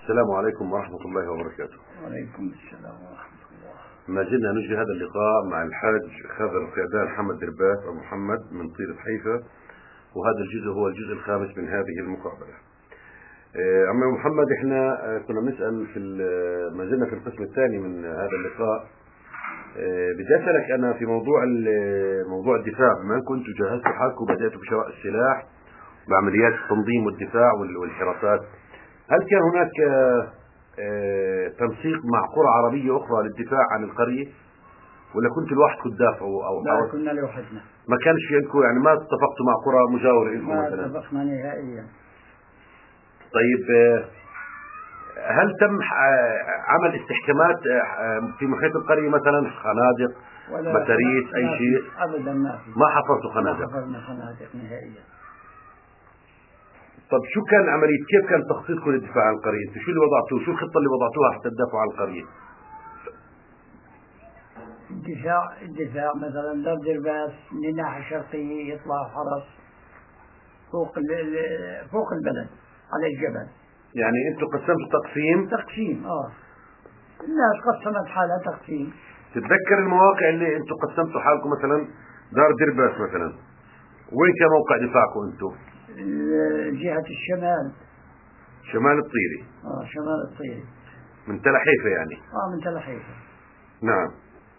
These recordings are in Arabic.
السلام عليكم ورحمة الله وبركاته. وعليكم السلام ورحمة الله. ما زلنا نجري هذا اللقاء مع الحاج خضر فيدان محمد درباس أو محمد من طيرة حيفا، وهذا الجزء هو الجزء الخامس من هذه المقابلة. عمي محمد، احنا كنا بنسأل ما زلنا في القسم الثاني من هذا اللقاء. بدي أسألك أنا في موضوع الدفاع، بما كنتوا جهزتوا حالكم وبدأتوا بشراء السلاح بعمليات التنظيم والدفاع والحراسات، هل كان هناك تنسيق مع قرى عربية أخرى للدفاع عن القرية، ولا كنتوا لوحدكم تدافعوا أو لا، كنا لوحدنا. ما كانش في عندكم، يعني ما اتفقتوا مع قرى مجاورة لكم مثلا؟ ما اتفقنا نهائيا. طيب، هل تم عمل استحكامات في محيط القرية مثلا، خنادق متاريس أي شيء؟ أبدا ما حفرتوا خنادق؟ ما حفرنا خنادق نهائيا. طب شو كان عملية، كيف كان تخطيطكم للدفاع عن القرية؟ انتوا شو اللي وضعتوه، شو الخطة اللي وضعتوها حتى تدافعوا عن القرية؟ الدفاع مثلا دار درباس من الناحية الشرقية يطلع حرس فوق البلد على الجبل. يعني انتوا قسمتوا تقسيم الناس قسمت حالها تقسيم. تتذكر المواقع اللي انتوا قسمتوا حالكم، مثلا دار درباس مثلا، وين كان موقع دفاعكم انتوا؟ جهة الشمال، شمال الطيري. شمال الطيري، من تل حيفا يعني. من تل حيفا. نعم.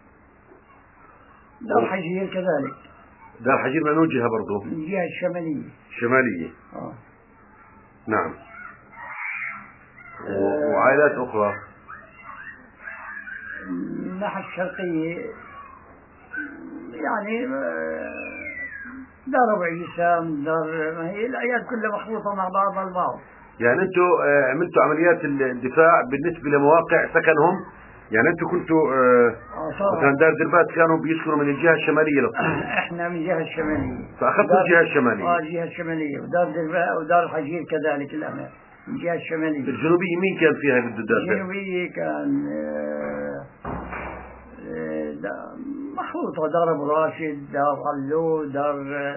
دار حجير كذلك. دار حجير من وجهها برضه؟ من الجهة الشمالية. شمالية. نعم. وعائلات أخرى الناحية الشرقية يعني دار أبو عيسام، هي الأعياد كلها مخلوطة مع بعضها البعض. يعني أنتوا عملتوا عمليات الدفاع بالنسبة لمواقع سكنهم، يعني أنتوا كنتوا مثلا دار دربات كانوا بيسكنوا من الجهة الشمالية للطريق. إحنا من الجهة الشمالية، فأخذتوا الجهة الشمالية. الجهة الشمالية، ودار دربات ودار الحجير كذلك الأمر من الجهة الشمالية. الجنوبية مين كان فيها بده يدافع؟ الجنوبية كان مخلوطة، دار أبو راشد، دار علو، دار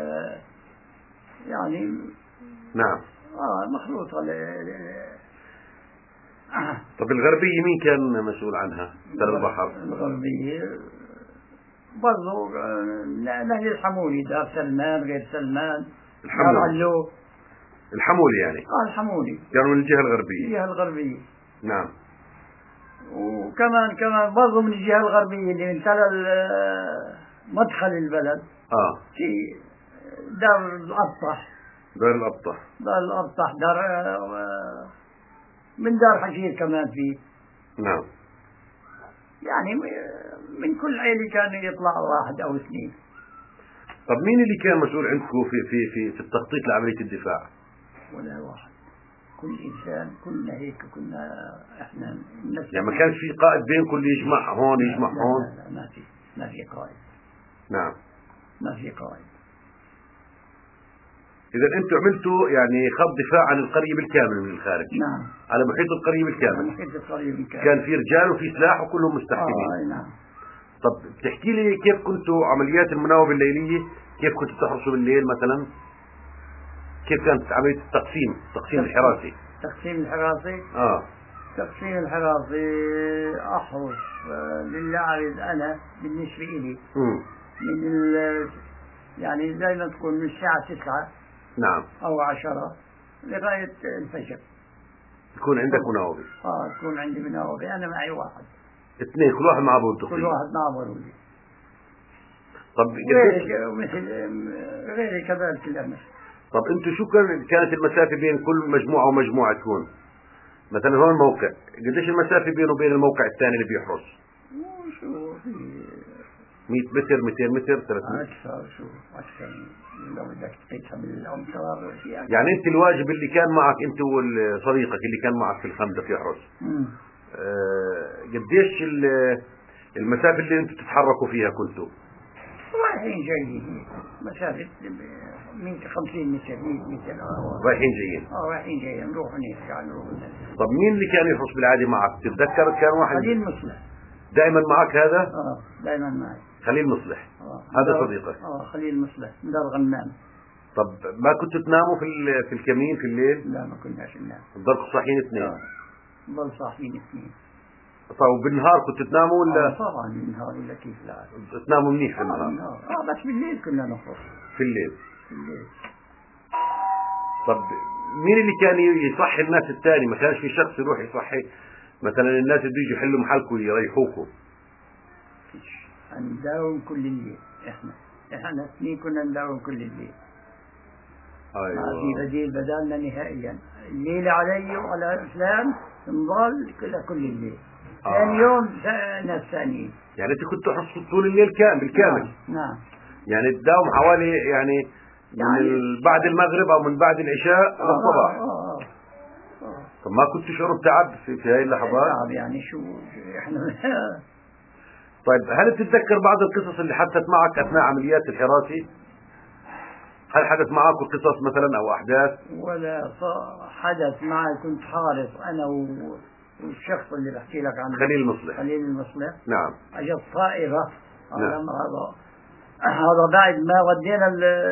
يعني. نعم. مخلوطة. طب الغربية مين كان مسؤول عنها؟ تل البحر. الغربية برضو نهل الحمولي، دار سلمان، غير سلمان، دار علو. الحمولي يعني؟ الحمولي كانوا من الجهة الغربية. الجهة الغربية. نعم. وكمان برضو من الجهة الغربية اللي من تل مدخل البلد. في دار الأبطح. دار الأبطح من دار حجير كمان فيه. نعم. يعني من كل عيلة كانوا يطلعوا واحد أو اثنين. طب مين اللي كان مسؤول عندكم في التخطيط لعملية الدفاع؟ ولا واحد، كل إنسان، كلنا هيك، كنا إحنا. يعني ما كانش في قائد بينكم اللي يجمع هون يجمع هون؟ لا، ما في قائد. نعم. ما في قائد. إذا أنتم عملتوا يعني خط دفاع عن القرية بالكامل من الخارج. نعم. على محيط القرية بالكامل. على محيط القرية بالكامل. كان في رجال وفي سلاح وكلهم مستحكمين. نعم. طب بتحكي لي كيف كنتوا عمليات المناوبة الليلية، كيف كنتوا تحرسوا بالليل مثلا؟ كيف كانت عملية التقسيم الحراسي؟ تقسيم الحراسي. تقسيم الحراسي أحرص لله عز أنا بالنسبة إلي من يعني زي ما تكون من الساعة 9. نعم. أو 10 لغاية الفجر يكون عندك مناوبة. تكون عندي مناوبة. أنا معي واحد، اثنين، كل واحد معه بولده. كل واحد معه بولده. طب مثل غيري كذلك الأمر. طب انتوا شو كانت المسافة بين كل مجموعة ومجموعة تكون؟ مثلا هون موقع، قديش المسافة بينه وبين الموقع الثاني اللي بيحرس؟ شو في 100 متر، 200 متر، 300 أكثر. أكثر لو بدك تقيسها بالأمتار. يعني أنت الواجب اللي كان معك أنت وصديقك اللي كان معك في الخندق يحرس، قديش المسافة اللي أنتوا تتحركوا فيها كنتوا؟ رايحين جايين مسافة 50 متر 100 متر. رايحين جايين. رايحين جايين، نروح ونرجع نروح. طب مين اللي كان يحرس بالعادة معك؟ تتذكر كان واحد؟ خليل مصلح. دائما معك هذا؟ دائما معي. خليل مصلح. هذا صديقك؟ خليل مصلح من دار غنام. طب ما كنتوا تناموا في الكمين في الليل؟ لا، ما كناش ننام. تضلكوا صاحيين اثنين. ضل صاحيين اثنين. طيب وبالنهار كنتوا تناموا ولا؟ طبعا بالنهار ولا كيف لا. تناموا منيح في النهار؟ بالنهار. بس بالليل كنا نخرج. في الليل. في الليل. طب مين اللي كان يصحي الناس الثاني؟ ما كانش في شخص يروح يصحي مثلا الناس اللي بيجوا يحلوا محلكم يريحوكم؟ فيش. نداوم كل الليل احنا اثنين كنا نداوم كل الليل. ايوه. ما في بديل بدالنا نهائيا. الليل علي وعلى فلان نضل كل الليل. ثاني يوم ناس ثانيين. يعني انت كنتوا حصلوا طول الليل بالكامل؟ نعم. يعني تداوم حوالي يعني من بعد المغرب او من بعد العشاء للصباح. طب ما كنت تشعروا بتعب في هاي اللحظات؟ تعب يعني شو احنا. طيب هل بتتذكر بعض القصص اللي حدثت معك اثناء عمليات الحراسة؟ هل حدث معك قصص مثلا او احداث؟ ولا حدث معي. كنت حارس انا والشخص اللي بحكي لك عنه خليل المصلح. نعم. اجت طائرة. نعم. هذا بعد ما ودينا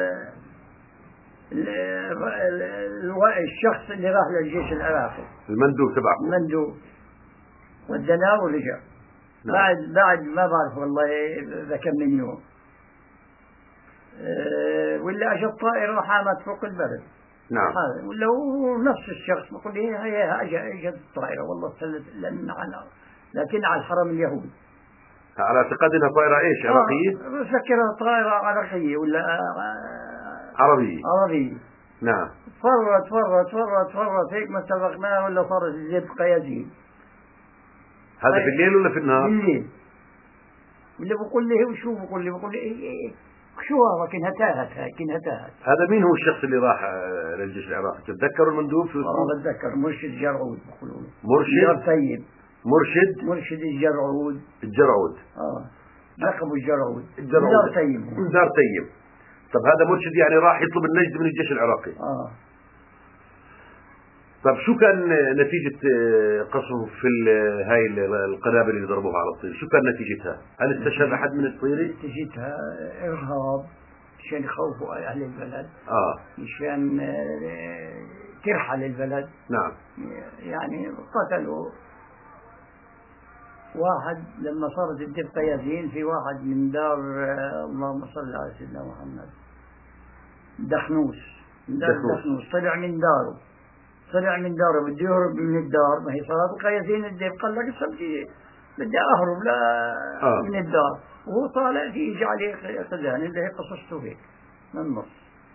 الشخص اللي راح للجيش العراقي. المندوب تبعكم. المندوب ودناه ورجع. نعم. بعد ما بعرف والله بكم من يوم. ولا اجت طائرة حامت فوق البلد. نعم. ولا هو نفس الشخص بقول لي هي اجت الطائرة والله لكن على الحرم اليهودي. على اعتقاد انها طائرة ايش؟ عراقية؟ بفكرها طائرة عراقية ولا عربية. نعم. فرت هيك ما سبقناها ولا صارت زي قيازين. هذا في الليل ولا في النهار؟ بالليل. ولا بقول لي وشو بقول لي إيه شو هذا كأنها تاهت. هذا مين هو الشخص اللي راح للجيش العراقي؟ تتذكروا المندوب شو اسمه؟ بتذكر مرشد جرعود بقولوا. مرشد طيب. مرشد الجرعود. لقبه الجرعود. دار طيب. طب هذا مرشد يعني راح يطلب النجد من الجيش العراقي. طب شو كان نتيجة قصفه في هاي القنابل اللي ضربوها على الطير؟ شو كان نتيجتها؟ هل استشهد أحد من الطيري؟ نتيجتها إرهاب عشان يخوفوا أهل البلد. عشان ترحل البلد. نعم. يعني قتلوا واحد لما صارت الدفة يزين في واحد من دار اللهم صل على سيدنا محمد دخنوس. طلع من داره بده يهرب من الدار. ما هي صارت القياسين الدب قال لك السبتي بدي أهرب من الدار وهو طالع في جعلي خزان اللي هي قصصته هيك من النص.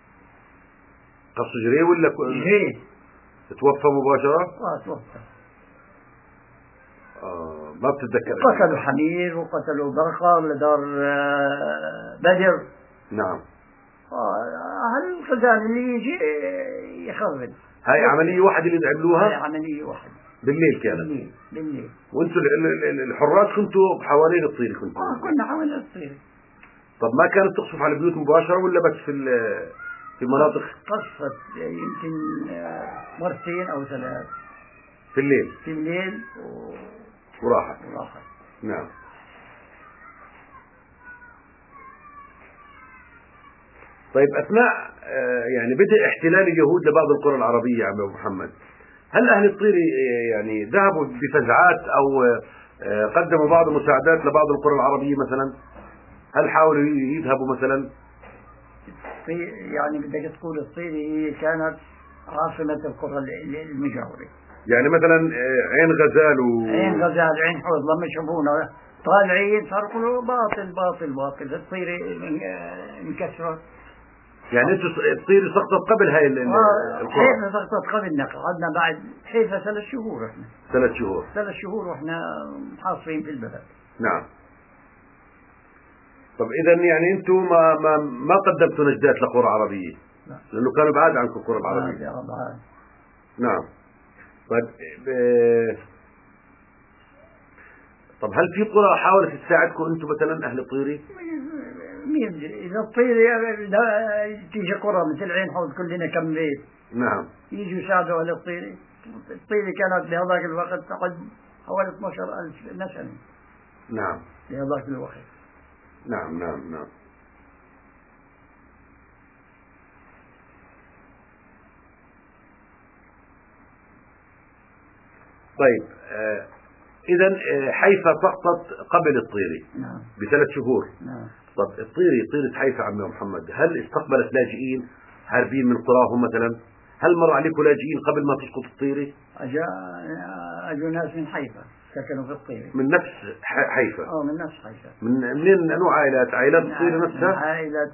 قص جريه ولا جريه؟ توفى مباشرة؟ توفى. ما بتتذكر. قتلوا حمير وقتلوا برقة لدار بدر. نعم. هل الخزان اللي يجي يخرب. هاي عملية واحدة اللي عملوها؟ هاي عملية واحدة. بالليل كانت؟ بالليل. وانتوا الحراس كنتوا حوالين الطير كنتوا؟ كنا حوالين الطير. طب ما كانت تقصف على البيوت مباشرة ولا بس في مناطق؟ قصفت يمكن مرتين أو ثلاث. في الليل وراحت. نعم. طيب أثناء يعني بدء احتلال اليهود لبعض القرى العربية يا عم محمد، هل أهل الطير يعني ذهبوا بفزعات أو قدموا بعض المساعدات لبعض القرى العربية مثلا؟ هل حاولوا يذهبوا مثلا؟ يعني بدك تقول الطير هي كانت عاصمة القرى المجاورة. يعني مثلا عين غزال عين حوض لما يشوفونا طالعين صاروا يقولوا باطل الطير انكسرت. يعني انتوا الطير سقطت قبل هاي القرى؟ حيفا سقطت قبل نقل. قعدنا بعد حيفا 3 شهور احنا. 3 شهور واحنا محاصرين في البلد. نعم. طب اذا يعني انتم ما قدمتوا نجدات لقرى عربية؟ لا. لانه كانوا بعاد عنكم القرى العربية. بعاد. نعم. طب هل في قرى حاولت تساعدكم انتم مثلا اهل الطيري؟ إذا الطير تيجي قرى مثل عين حوض كلنا كم بيت. نعم. يجوا يساعدوا أهل الطير. الطير كانت بهذاك الوقت تقعد حوالي 12,000 نسمة. نعم. بهذاك الوقت. نعم. طيب إذا حيفا سقطت قبل الطيري. نعم. ب3 شهور. نعم. طب طيرة حيفا عمي محمد هل استقبلت لاجئين هاربين من قراهم مثلا؟ هل مر عليكم لاجئين قبل ما تسقط الطيرة؟ أجوا ناس من حيفا سكنوا في الطيرة. من نفس حيفا؟ من نفس حيفا. من أنواع عائلات الطيرة نفسها؟ من عائلة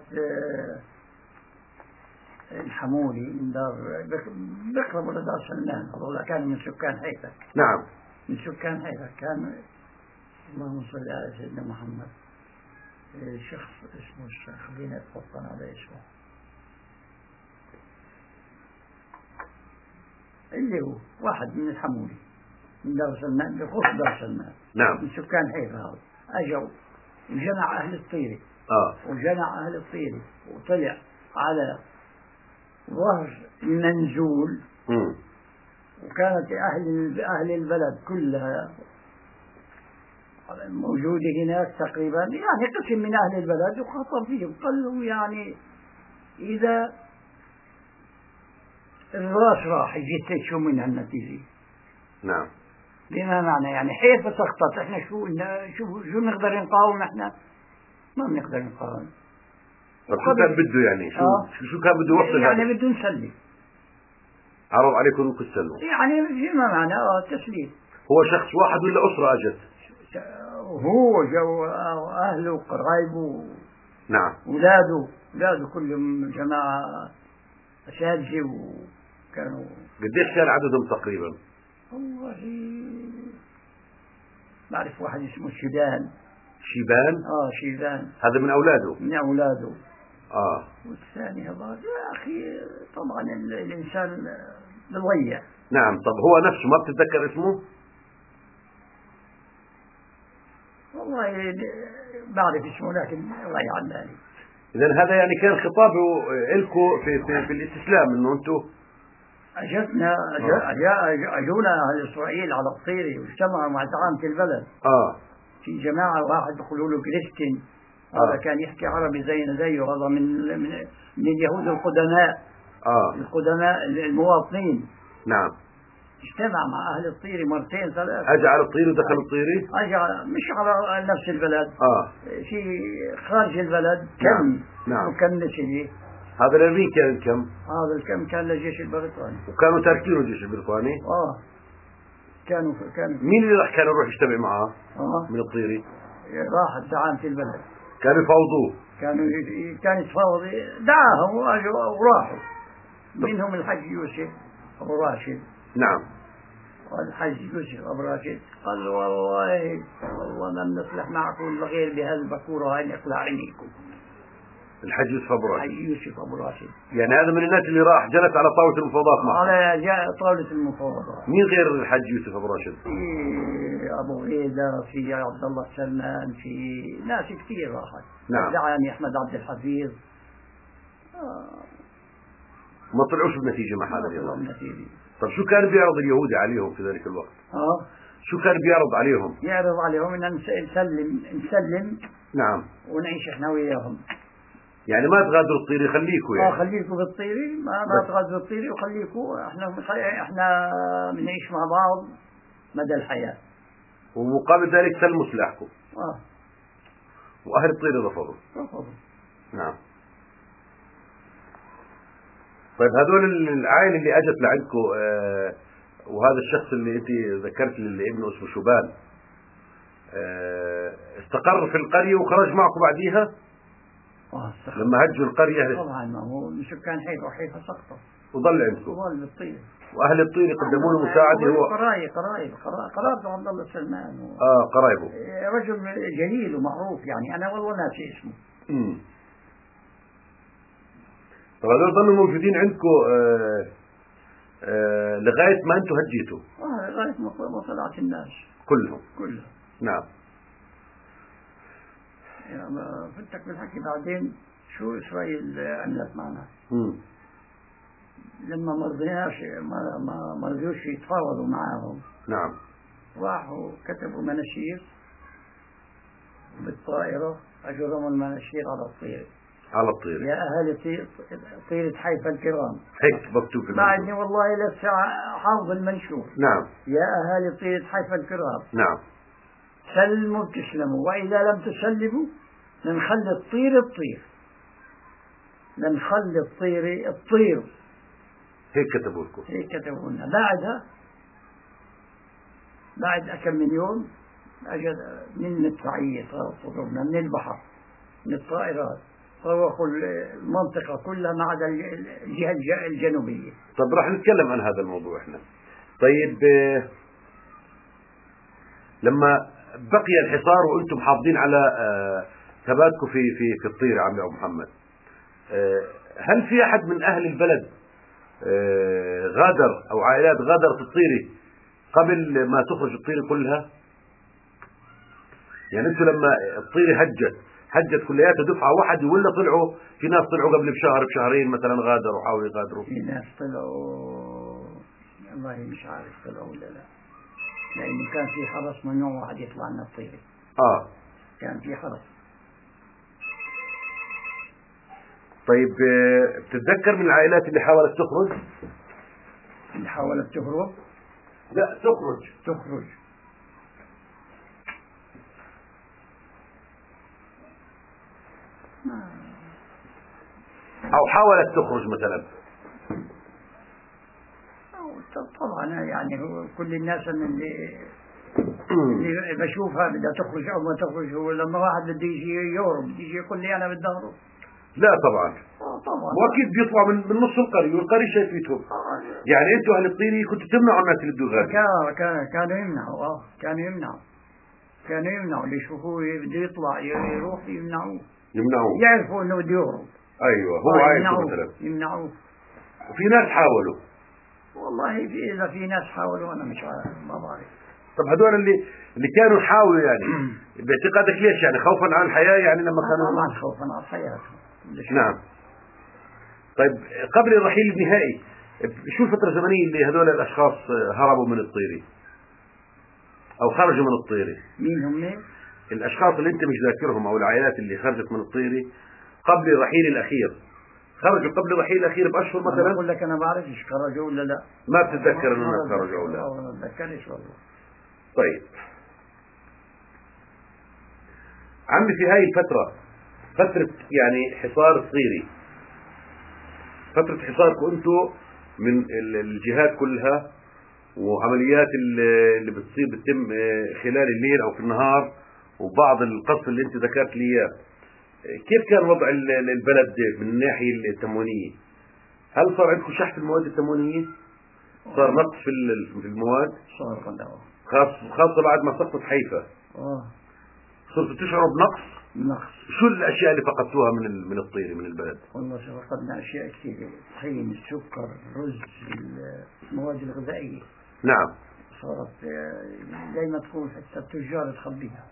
الحمولي من دار بقرب ولا دار سلمان، هذول كانوا من سكان حيفا. نعم. من سكان حيفا كانوا. اللهم صل على سيدنا محمد. شخص اسمه الشيخ، خلينا نتفطن على اسمه، اللي هو واحد من الحمولي من دار سلمان، بخص دار سلمان. نعم. من سكان حيفا هذا اجوا وجمع اهل الطيرة. وجمع اهل الطيرة وطلع على ظهر المنزول. وكانت اهل البلد كلها موجودة هناك تقريبا، يعني قسم من أهل البلد، وخاطب فيهم قال له يعني إذا الراس راح يجي شو منها النتيجة. نعم. بما معنى يعني حيفا سقطت، احنا شو نقدر نقاوم؟ احنا ما بنقدر نقاوم. طب شو كان بده يعني شو كان بده يوصل؟ يعني بده نسلم. عرض عليكم انكم تسلموا يعني بما معنى تسليم. هو شخص واحد ولا أسرة أجت؟ هو جو أهله وقرايبه. نعم. أولاده كلهم جماعة أساتذة وكانوا. قديش كان عددهم تقريبا؟ والله بعرف واحد اسمه شيبان. شيبان هذا من أولاده؟ من أولاده. والثاني هذا يا أخي طبعا الإنسان بضيع. نعم. طب هو نفسه ما بتتذكر اسمه؟ والله بعرف اسمه لكن ضيع عن بالي. إذن هذا يعني كان خطابه لكم في الاستسلام إنه أنتم أجونا أهل إسرائيل على الطيرة واجتمعوا مع زعامة البلد. في جماعة واحد بيقولوا له كريستين، هذا كان يحكي عربي زيه، هذا من اليهود القدماء. القدماء المواطنين. نعم. اجتمع مع أهل الطيرة مرتين 3. أجى على الطيرة ودخل الطيرة؟ أجى مش على نفس البلد. في خارج البلد. نعم. وكم نسبي. هذا الأمريكي كم؟ هذا الكم كان للجيش البريطاني. وكانوا تاركينه الجيش البريطاني؟ كانوا. مين اللي كان يروح يجتمع معه؟ من الطيرة؟ راحت زعامة البلد. كانوا يفاوضوه؟ كان يتفاوض، دعاهم وراحوا. منهم الحج يوسف أبو راشد. نعم. والحج يوسف أبو راشد قال والله لم نصلح معكم إلا غير بهذا البكورة هاي نقلع عينيكم. الحج يوسف أبو راشد. يعني هذا من الناس اللي راح جلس على طاولة المفاوضات معه. على طاولة المفاوضات. مين غير الحج يوسف أبو راشد؟ في أبو غيدة، في عبد الله سلمان، في ناس كثير راحت. نعم. دعاني أحمد عبد الحفيظ. ما طلعوش بنتيجة مع هذا اليوم. طب شو كان بيعرض اليهودي عليهم في ذلك الوقت؟ شو كان بيعرض عليهم؟ يعرض عليهم إن نسلم. نعم. ونعيش إحنا وياهم. يعني ما تغادروا الطيرة، خليكوا يعني. خليكوا بالطيرة، ما تغادروا الطيرة، وخليكوا احنا بنعيش مع بعض مدى الحياة. ومقابل ذلك سلموا سلاحكم. وأهل الطيرة رفضوا. نعم. طيب هذول العائلة اللي اجت لعندكم وهذا الشخص اللي انت ذكرت اللي ابنه اسمه شوبان استقر في القرية وخرج معكم بعديها؟ لما هجوا القرية طبعا ما هو من سكان حيفا سقطوا وظل عندكم. وظل بالطير. واهل الطير قدموا له مساعدة. هو قرايبه عبد الله سلمان قرايبه رجل جليل ومعروف، يعني انا والله ناسي اسمه. طب هذول ظلوا موجودين عندكم لغاية ما انتم هجيتوا؟ لغاية ما طلعت الناس كلهم. نعم. فتك بالحكي بعدين شو إسرائيل عملت معنا. لما ما رضيوش يتفاوضوا معهم. نعم. راحوا كتبوا مناشير بالطائرة، أجرهم المناشير على الطير. على الطيرة. يا أهل طيرة حيفا الكرام. هيك مكتوب في بعدني والله لسه حافظ المنشور. نعم. يا أهل طيرة حيفا الكرام. نعم. سلموا بتسلموا، وإذا لم تسلموا لنخلي الطير الطير، لنخلي الطير الطير. هيك كتبوا لكم. هيك كتبوا لنا. بعدها بعد أكم من يوم أجد من المدفعية طردنا من البحر، من الطائرات، طوقوا المنطقة كلها ما عدا الجهة الجنوبية. طب راح نتكلم عن هذا الموضوع احنا. طيب لما بقي الحصار وانتم حافظين على ثباتكم في الطيرة عم ابو محمد، هل في احد من اهل البلد غادر او عائلات غادرت الطيرة قبل ما تخرج الطيرة كلها؟ يعني انتم لما الطيرة هجت كلياتها دفعة واحدة، ولا طلعوا في ناس طلعوا قبل بشهر بشهرين مثلا غادروا حاولوا يغادروا؟ في ناس طلعوا والله مش عارف طلعوا ولا لا، لأنه كان في حرس ممنوع واحد يطلع من الطيرة. كان في حرس. طيب بتتذكر من العائلات اللي حاولت تخرج؟ اللي حاولت تهرب؟ لا تخرج. أو حاولت تخرج مثلا. طبعا يعني هو كل الناس اللي بشوفها بدها تخرج أو ما تخرج، هو لما واحد بده يجي يهرب بده يجي يقول لي أنا بدي أهرب. لا طبعا. واكيد بيطلع من نص القرية، والقرية شايفتهم. يعني انتوا اهل الطيري كنتوا تمنعوا الناس اللي بده يغادروا؟ كانوا يمنعوا اللي يشوفوه بده يطلع يروح يمنعوه. يعرفوا انه بده يهرب. ايوه هو عايز مثلا يمنعوه. وفي ناس حاولوا. والله اذا في ناس حاولوا انا مش عارف، ما بعرف. طب هذول اللي كانوا يحاولوا يعني باعتقادك ليش؟ يعني خوفا على الحياة؟ يعني لما كانوا طبعا خوفا على الحياة. نعم. طيب قبل الرحيل النهائي شو الفترة الزمنية اللي هذول الأشخاص هربوا من الطيرة أو خرجوا من الطيرة؟ مين هم؟ الأشخاص اللي أنت مش ذاكرهم أو العائلات اللي خرجت من الطيرة قبل الرحيل الأخير. خرجوا قبل الرحيل الأخير بأشهر مثلا؟ أقول لك أنا بعرفش خرجوا ولا لا. ما بتتذكر أنهم خرجوا ولا لا؟ ما بتذكرش والله. طيب عمي في هاي الفترة، فترة يعني حصار الطيري، فترة حصاركم انتم من الجهات كلها، وعمليات اللي بتتم خلال الليل او في النهار، وبعض القصف اللي انت ذكرت لي اياه، كيف كان وضع البلد من الناحية التموينية؟ هل صار عندكم شح في المواد التموينية؟ صار نقص في المواد؟ صار خاصة بعد ما سقطت حيفا. صرتوا تشعروا بنقص؟ شو الاشياء اللي فقدتوها من الطيرة من البلد؟ والله فقدنا اشياء كثيرة، طحين، السكر، الرز، المواد الغذائية. نعم. صارت زي ما تقول حتى التجار تخبيها.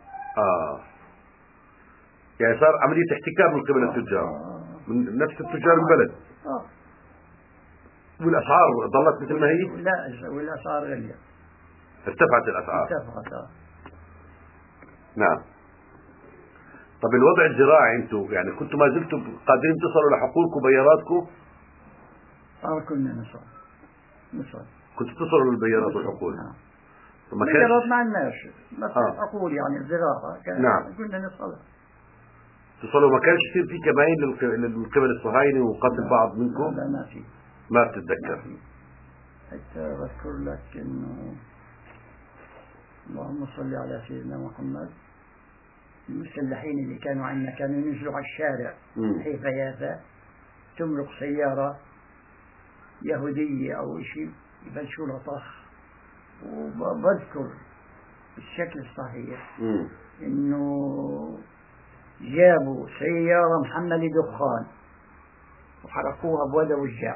يعني صار عملية احتكار من قبل التجار، من نفس التجار البلد. والاسعار ظلت مثل ما هي؟ لا، والاسعار غالية، ارتفعت الاسعار. ارتفعت. نعم. طب الوضع الزراعي انتم يعني كنتوا ما زلتوا قادرين تصلوا لحقولكم بياراتكم؟ كنا نصل. كنتوا تصلوا للبيارات والحقول؟ نعم. بيارات ما عندناش، بس حقول يعني الزراعة نعم. كنا نصلها. تصلوا؟ ما كانش يصير في كمائن من قبل الصهاينة وقتل بعض منكم؟ لا ما في. ما بتتذكر؟ حتى بذكر لك انه اللهم صل على سيدنا محمد، المسلحين اللي كانوا عندنا كانوا ينزلوا على الشارع حيث يافا، تمرق سيارة يهودية أو شيء يبلشوا لها طخ. وبذكر بالشكل الصحيح إنه جابوا سيارة محملة دخان وحرقوها بودا وجع.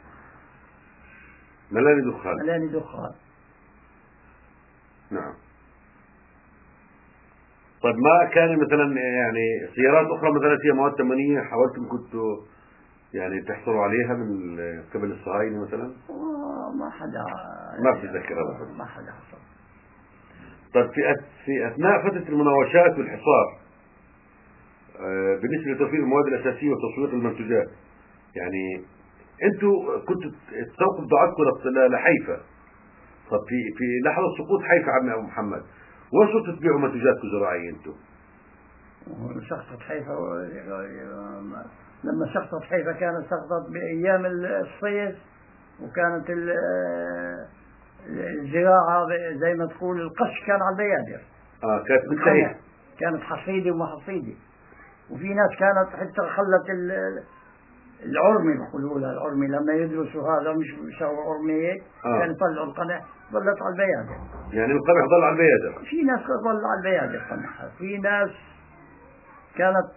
ملاني دخان. نعم. طيب ما كان مثلا يعني سيارات اخرى مثلا فيها مواد تموينية حاولتم كنتوا يعني تحصلوا عليها من قبل الصهاينة مثلا؟ ما حدا، ما بتتذكر هذا؟ ما حدا حصل. طيب في اثناء فترة المناوشات والحصار بالنسبة لتوفير المواد الأساسية وتسويق المنتجات، يعني أنتوا كنتوا تسوقوا بضاعتكم لحيفا. طب في لحظة سقوط حيفا عمي أبو محمد، وين صرتوا تبيعوا منتجاتكم الزراعية أنتوا؟ سقطت حيفا لما سقطت حيفا كانت سقطت بأيام الصيف، وكانت الزراعة زي ما تقول القش كان على البيادر. كانت منتهية، كانت حصيدة وما حصيدة، وفي ناس كانت حتى خلت العرمي بيقولوا لها العرمي لما يدرسوا هذا مش يسووا عرمية كانوا يطلعوا القمح ظلت على البيادر. يعني القمح ضل على البيادر؟ في ناس ظل على البيادر قمحها، في ناس كانت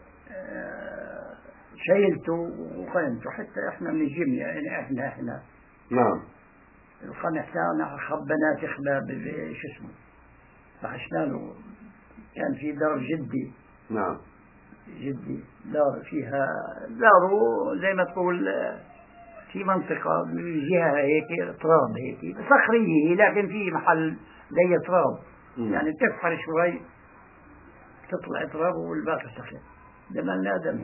شيلته وقيمته، حتى احنا من الجبن يعني احنا نعم القمح كان خبنات اخباب شو اسمه فحشنا له. كان في دار جدي، نعم جدي دار فيها داره زي ما تقول في منطقة جهة هيك تراب هيك صخرية، لكن في محل زي تراب يعني تفحر شوي تطلع تراب والباقي صخر. دمن لا دم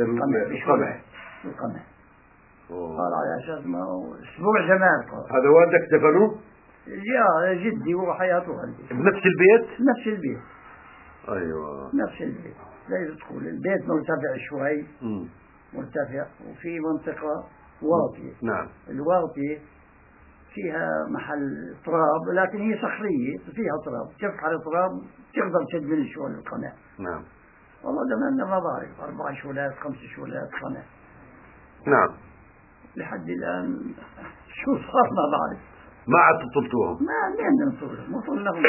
القمح قال على أساس ما أسبوع زمان. هذا والدك دفنوه؟ يا جدي وحياته عندي بنفس البيت؟ نفس البيت. أيوة نفس البيت. زي تقول البيت مرتفع شوي مرتفع، وفي منطقة واطية. نعم الواطية فيها محل تراب، لكن هي صخرية فيها تراب، تفحر تراب تقدر تدمن شوي القمح. نعم والله زماننا ما بعرف 4 شولات 5 شولات قمح. نعم لحد الآن شو صار ما بعرف. ما عاد طلتوهم؟ ما مين ننطرهم وصلناهم.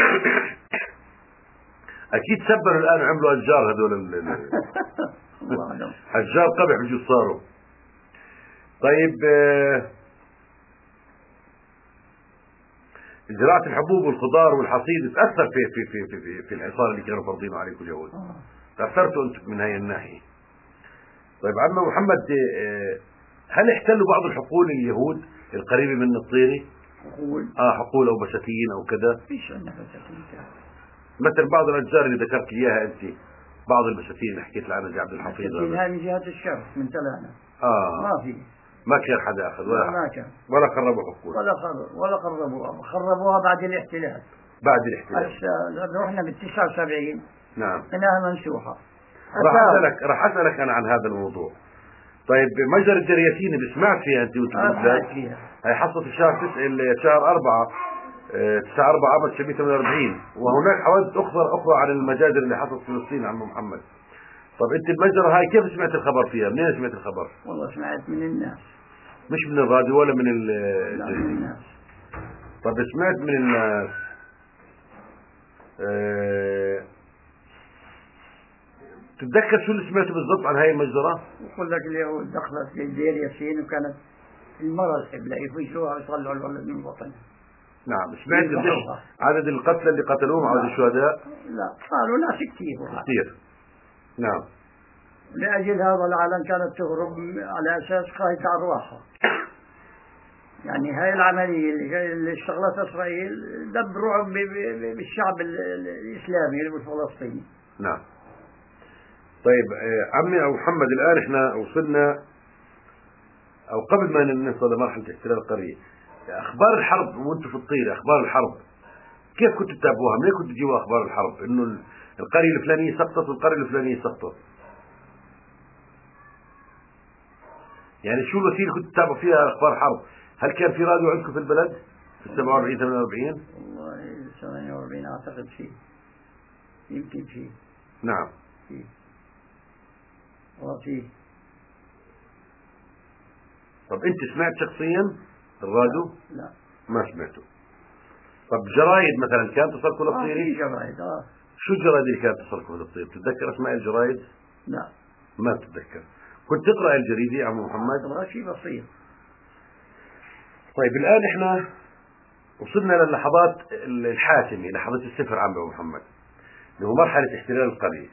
أكيد سبروا الآن وعملوا أشجار هذول أشجار قمح بجوز صاروا. طيب زراعة الحبوب والخضار والحصيد تأثر في الحصار اللي كانوا فرضينه عليكم اليهود. تأثرتوا أنتم من هاي الناحية. طيب عم محمد، هل احتلوا بعض الحقول اليهود القريبة من الطيري؟ حقول أو بساتين أو كذا؟ فيش عندنا بساتين. مثل بعض الأشجار اللي ذكرت لي إياها أنت، بعض البساتين اللي حكيت عنها زي عبد الحفيظ. هاي من جهة الشرق من تلانا. ما في. ما كان حدا أخذ ما كان ولا خربوا حقول ولا خربوها بعد الاحتلال. لأنه رحنا بال79. نعم. إنها منسوحة. راح أسألك أنا عن هذا الموضوع. طيب مجزرة الجرياتين اللي سمعت فيها أنت وأنت بالبلاد، هي حصلت في شهر 4 9/4 عام 1948، وهناك حوادث أخرى عن المجازر اللي حصلت في فلسطين عم محمد. طب أنت المجزرة هاي كيف سمعت الخبر فيها؟ منين سمعت الخبر؟ والله سمعت من الناس، مش من الراديو ولا من لا من الناس. طب سمعت من الناس. تتذكر شو اللي سمعته بالضبط عن هاي المجزرة؟ يقول لك اليهود دخلت للدير ياسين، وكانت المرأة الحبلة يفجروها ويطلعوا الولد من وطنها. نعم. سمعت عدد القتلى اللي قتلوهم، عدد الشهداء؟ لا قالوا ناس كثير. نعم. لأجل هذا العالم كانت تهرب على أساس خايفة على أرواحها. يعني هاي العملية اللي اشتغلتها إسرائيل دب رعب بالشعب الإسلامي والفلسطيني. نعم. طيب عمي أبو محمد، الآن احنا وصلنا أو قبل ما نصل لمرحلة احتلال القرية، أخبار الحرب وأنتم في الطير، أخبار الحرب كيف كنتوا تتابعوها؟ منين كنتوا تجيبوا أخبار الحرب؟ إنه القرية الفلانية سقطت والقرية الفلانية سقطت. يعني شو الوسيلة اللي كنتوا تتابعوا فيها أخبار حرب؟ هل كان في راديو عندكم في البلد في 47 48؟ والله 48 أعتقد فيه، يمكن فيه. نعم فيه وفيه. طب أنت سمعت شخصيا الراديو؟ لا ما سمعته. طب جرايد مثلا كانت تصلكم للطيري؟ في جرايد. شو الجرايد اللي كانت تصلكم للطيري؟ تتذكر اسماء الجرايد؟ لا ما تتذكر. كنت تقرأ الجريدة يا عم محمد؟ تقرأ شيء بسيط. طيب الآن احنا وصلنا للحظات الحاسمة، لحظة الصفر عم ابو محمد، اللي هو مرحلة احتلال القرية.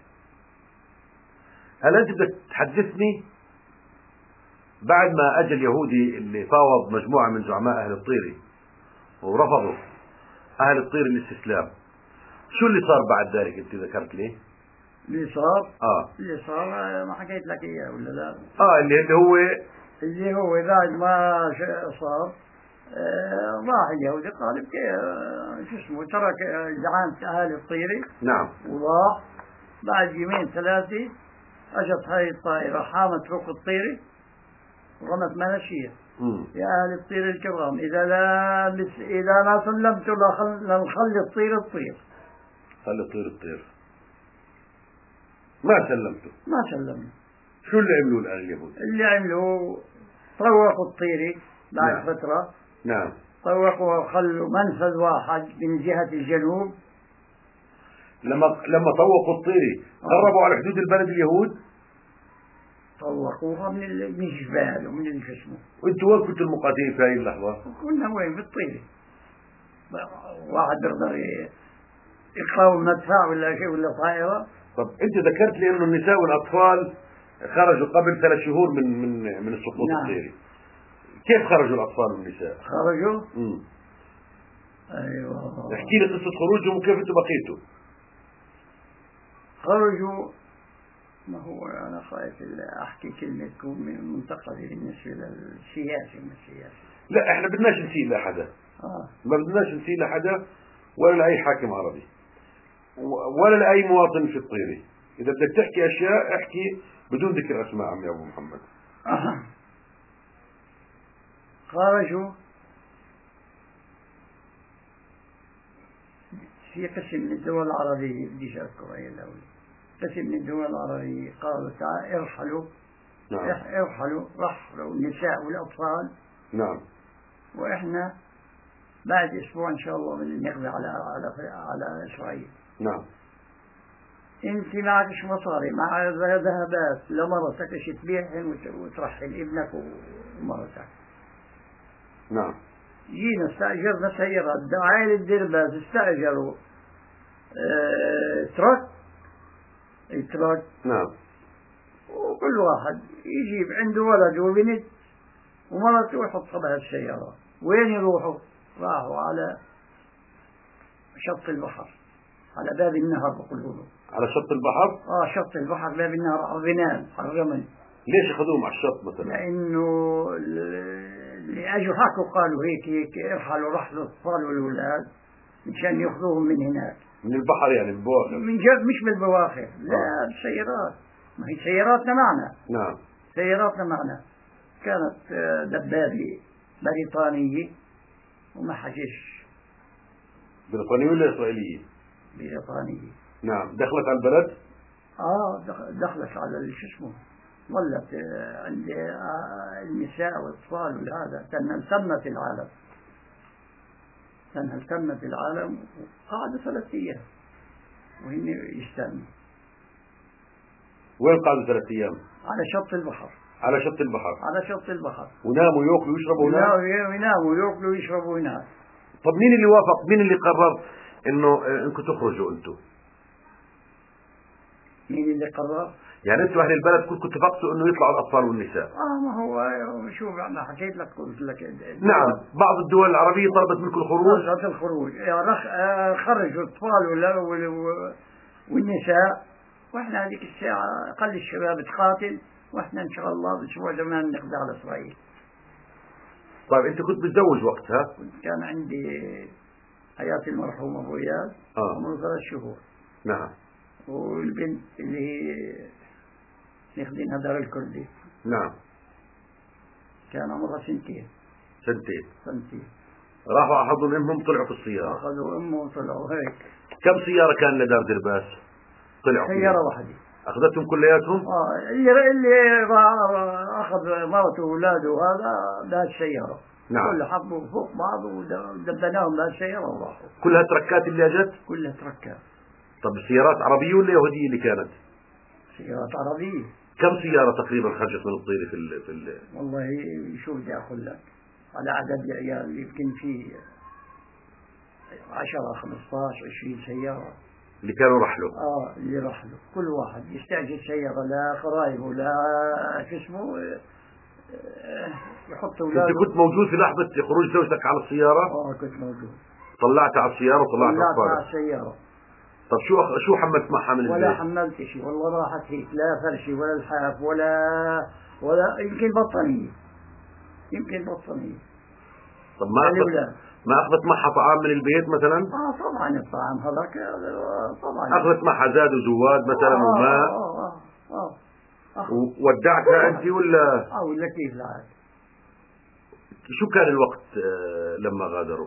هل انت بدك تحدثني بعد ما اجى اليهودي اللي فاوض مجموعة من زعماء اهل الطيري ورفضوا اهل الطير الاستسلام، شو اللي صار بعد ذلك؟ انت ذكرت لي اللي صار ما حكيت لك اياه ولا لا؟ اللي هو بعد ما صار راح اليهودي قال شو اسمه ترك زعامة أهالي الطيري. نعم. وراح بعد يومين ثلاثة أجت هاي الطائرة حامت فوق الطيري ورمت مناشير. يا أهل الطير الكرام إذا ما سلمتوا لنخلي الطير تطير. خلي الطير. ما سلمنا. شو اللي عملوا الآن اليهود؟ اللي عملوا طوقوا الطيري بعد فترة. نعم. طوقوا وخلوا منفذ واحد من جهة الجنوب. لما طوقوا الطيري قربوا على حدود البلد اليهود. طوقوها من الجبال ومن الجسم. وانتوا وين كنتوا المقاتلين في هذه اللحظة؟ كنا وين بالطيري. واحد بيقدر يقاوم مدفع ولا شيء ولا طائرة. طب انت ذكرت لي انه النساء والاطفال خرجوا قبل 3 شهور من السقوط الطيري. كيف خرجوا الاطفال والنساء؟ خرجوا؟ ايوه. احكي لي قصة خروجهم وكيف انتم بقيتوا. خرجوا، ما هو انا خايف احكي كلمة تكون منتقدة بالنسبة للسياسي من السياسي. لا احنا بدناش نسيء لحدا. ما بدناش نسيء لحدا ولا لأي حاكم عربي ولا لأي مواطن في الطيري. إذا بدك تحكي أشياء احكي بدون ذكر أسماء عمي أبو محمد. خرجوا في قسم من الدول العربية، بديش أذكر أي دولة، قسم من الدول العربية قالوا تعالوا ارحلوا. نعم. رحلوا النساء والأطفال. نعم. وإحنا بعد أسبوع إن شاء الله بنقضي على إسرائيل. نعم. أنت معكش مصاري، مع ذهبات لمرتك تبيعهن وترحل ابنك ومرتك. نعم. جينا استأجرنا سيارات، عائلة ديرباز استأجروا تراك. نعم. وكل واحد يجيب عنده ولد وبنت ومرته ويحطها بهالسيارة. وين يروحوا؟ راحوا على شط البحر، على باب النهر بقولوا له. على شط البحر؟ شط البحر باب النهر عظيمان حرمن. ليش أخذوهم على الشط مثلا؟ لأنه اللي أجوا حكوا قالوا هيك ارحلوا رحلوا الأطفال والأولاد مشان يأخذوهم من هناك. من البحر يعني بالبواخر؟ من جد مش بالبواخر، لا بالسيارات. ما هي سياراتنا معنا. نعم. سياراتنا معنا. كانت دبابة بريطانية وما حكيش. بريطانية ولا إسرائيلية؟ بريطانية. نعم. دخلت على البلد؟ دخلت على شو اسمه، ظلت عند النساء والأطفال وهذا. تنهلتمت العالم وقعدوا 3 أيام وهن يستنوا. وين قعدوا 3 أيام؟ على شط البحر. على شط البحر. على شط البحر. وناموا ياكلوا ويشربوا هناك؟ يناموا ياكلوا ويشربوا هناك. طب مين اللي وافق؟ مين اللي قرر انكم تخرجوا انتم؟ مين اللي قرر؟ يعني انتم اهل البلد كلكم اتفقتوا انه يطلعوا الاطفال والنساء. ما هو شوف انا حكيت لك قلت لك. نعم. بعض الدول العربية طلبت منكم الخروج. طلبت الخروج. خرجوا الاطفال والنساء، واحنا هذيك الساعة اقل الشباب تقاتل، واحنا ان شاء الله باسبوع زمان نقضي على اسرائيل. طيب انت كنت متزوج وقتها؟ كان عندي حياتي المرحوم ابو اياد عمره 3 شهور. نعم. والبنت اللي هي نخدمها دار الكردي. نعم. كان عمرها 2 سنتين. راحوا أخذوا أمهم طلعوا في السيارة. أخذوا أمهم وطلعوا هيك. كم سيارة كان لدار ديرباس؟ طلعوا سيارة واحدة. أخذتهم كلياتهم؟ اللي أخذ مرته وأولاده وهذا بهالسيارة. نعم. كل حطوا فوق بعض ودبناهم بهالسيارة وراحوا. كلها تركات اللي أجت؟ كلها تركات. طب سيارات عربية ولا يهودية اللي كانت؟ سيارات عربية. كم سيارة تقريبا خرجت من الطيرة في والله شو بدي أقول لك، على عدد العيال يمكن في 10 15 20 سيارة اللي كانوا رحلوا. اللي رحلوا كل واحد يستأجر سيارة لقرايبه لا شو اسمه يحط اولاده. انت كنت موجود في لحظة خروج زوجتك على السيارة؟ كنت موجود. طلعت على السيارة وطلعت على السيارة. طب شو حملت معها من البيت؟ ولا حملت شيء والله، راحت هيك، لا فرشي ولا الحاف ولا يمكن بطانية، طب ما أخذت معها طعام من البيت مثلا؟ طبعا الطعام هذاك طبعا. أخذت معها زاد وزواد مثلا وماء؟ ودعتها أنت ولا كيف لا؟ شو كان الوقت لما غادروا؟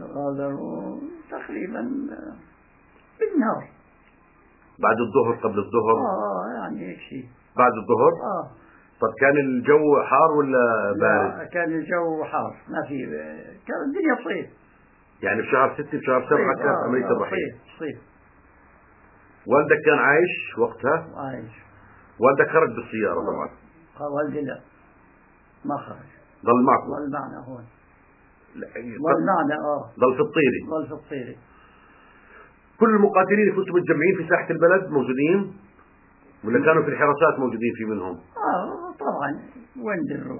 تقريبا بالنهار، بعد الظهر قبل الظهر؟ يعني هيك شيء بعد الظهر؟ طب كان الجو حار ولا بارد؟ لا كان الجو حار، ما في، كان الدنيا صيف، يعني في شهر 6 بشهر 7 كانت عملية الرحيل. صيف. والدك كان عايش وقتها؟ عايش. والدك خرج بالسيارة طبعا؟ والدي لا، ما خرج، ضل معكم؟ ضل معنا هون. ضل معنا ضل في الطيري. كل المقاتلين كنتم متجمعين في ساحة البلد موجودين؟ ولا كانوا في الحراسات موجودين في منهم؟ طبعا، وين بنروح؟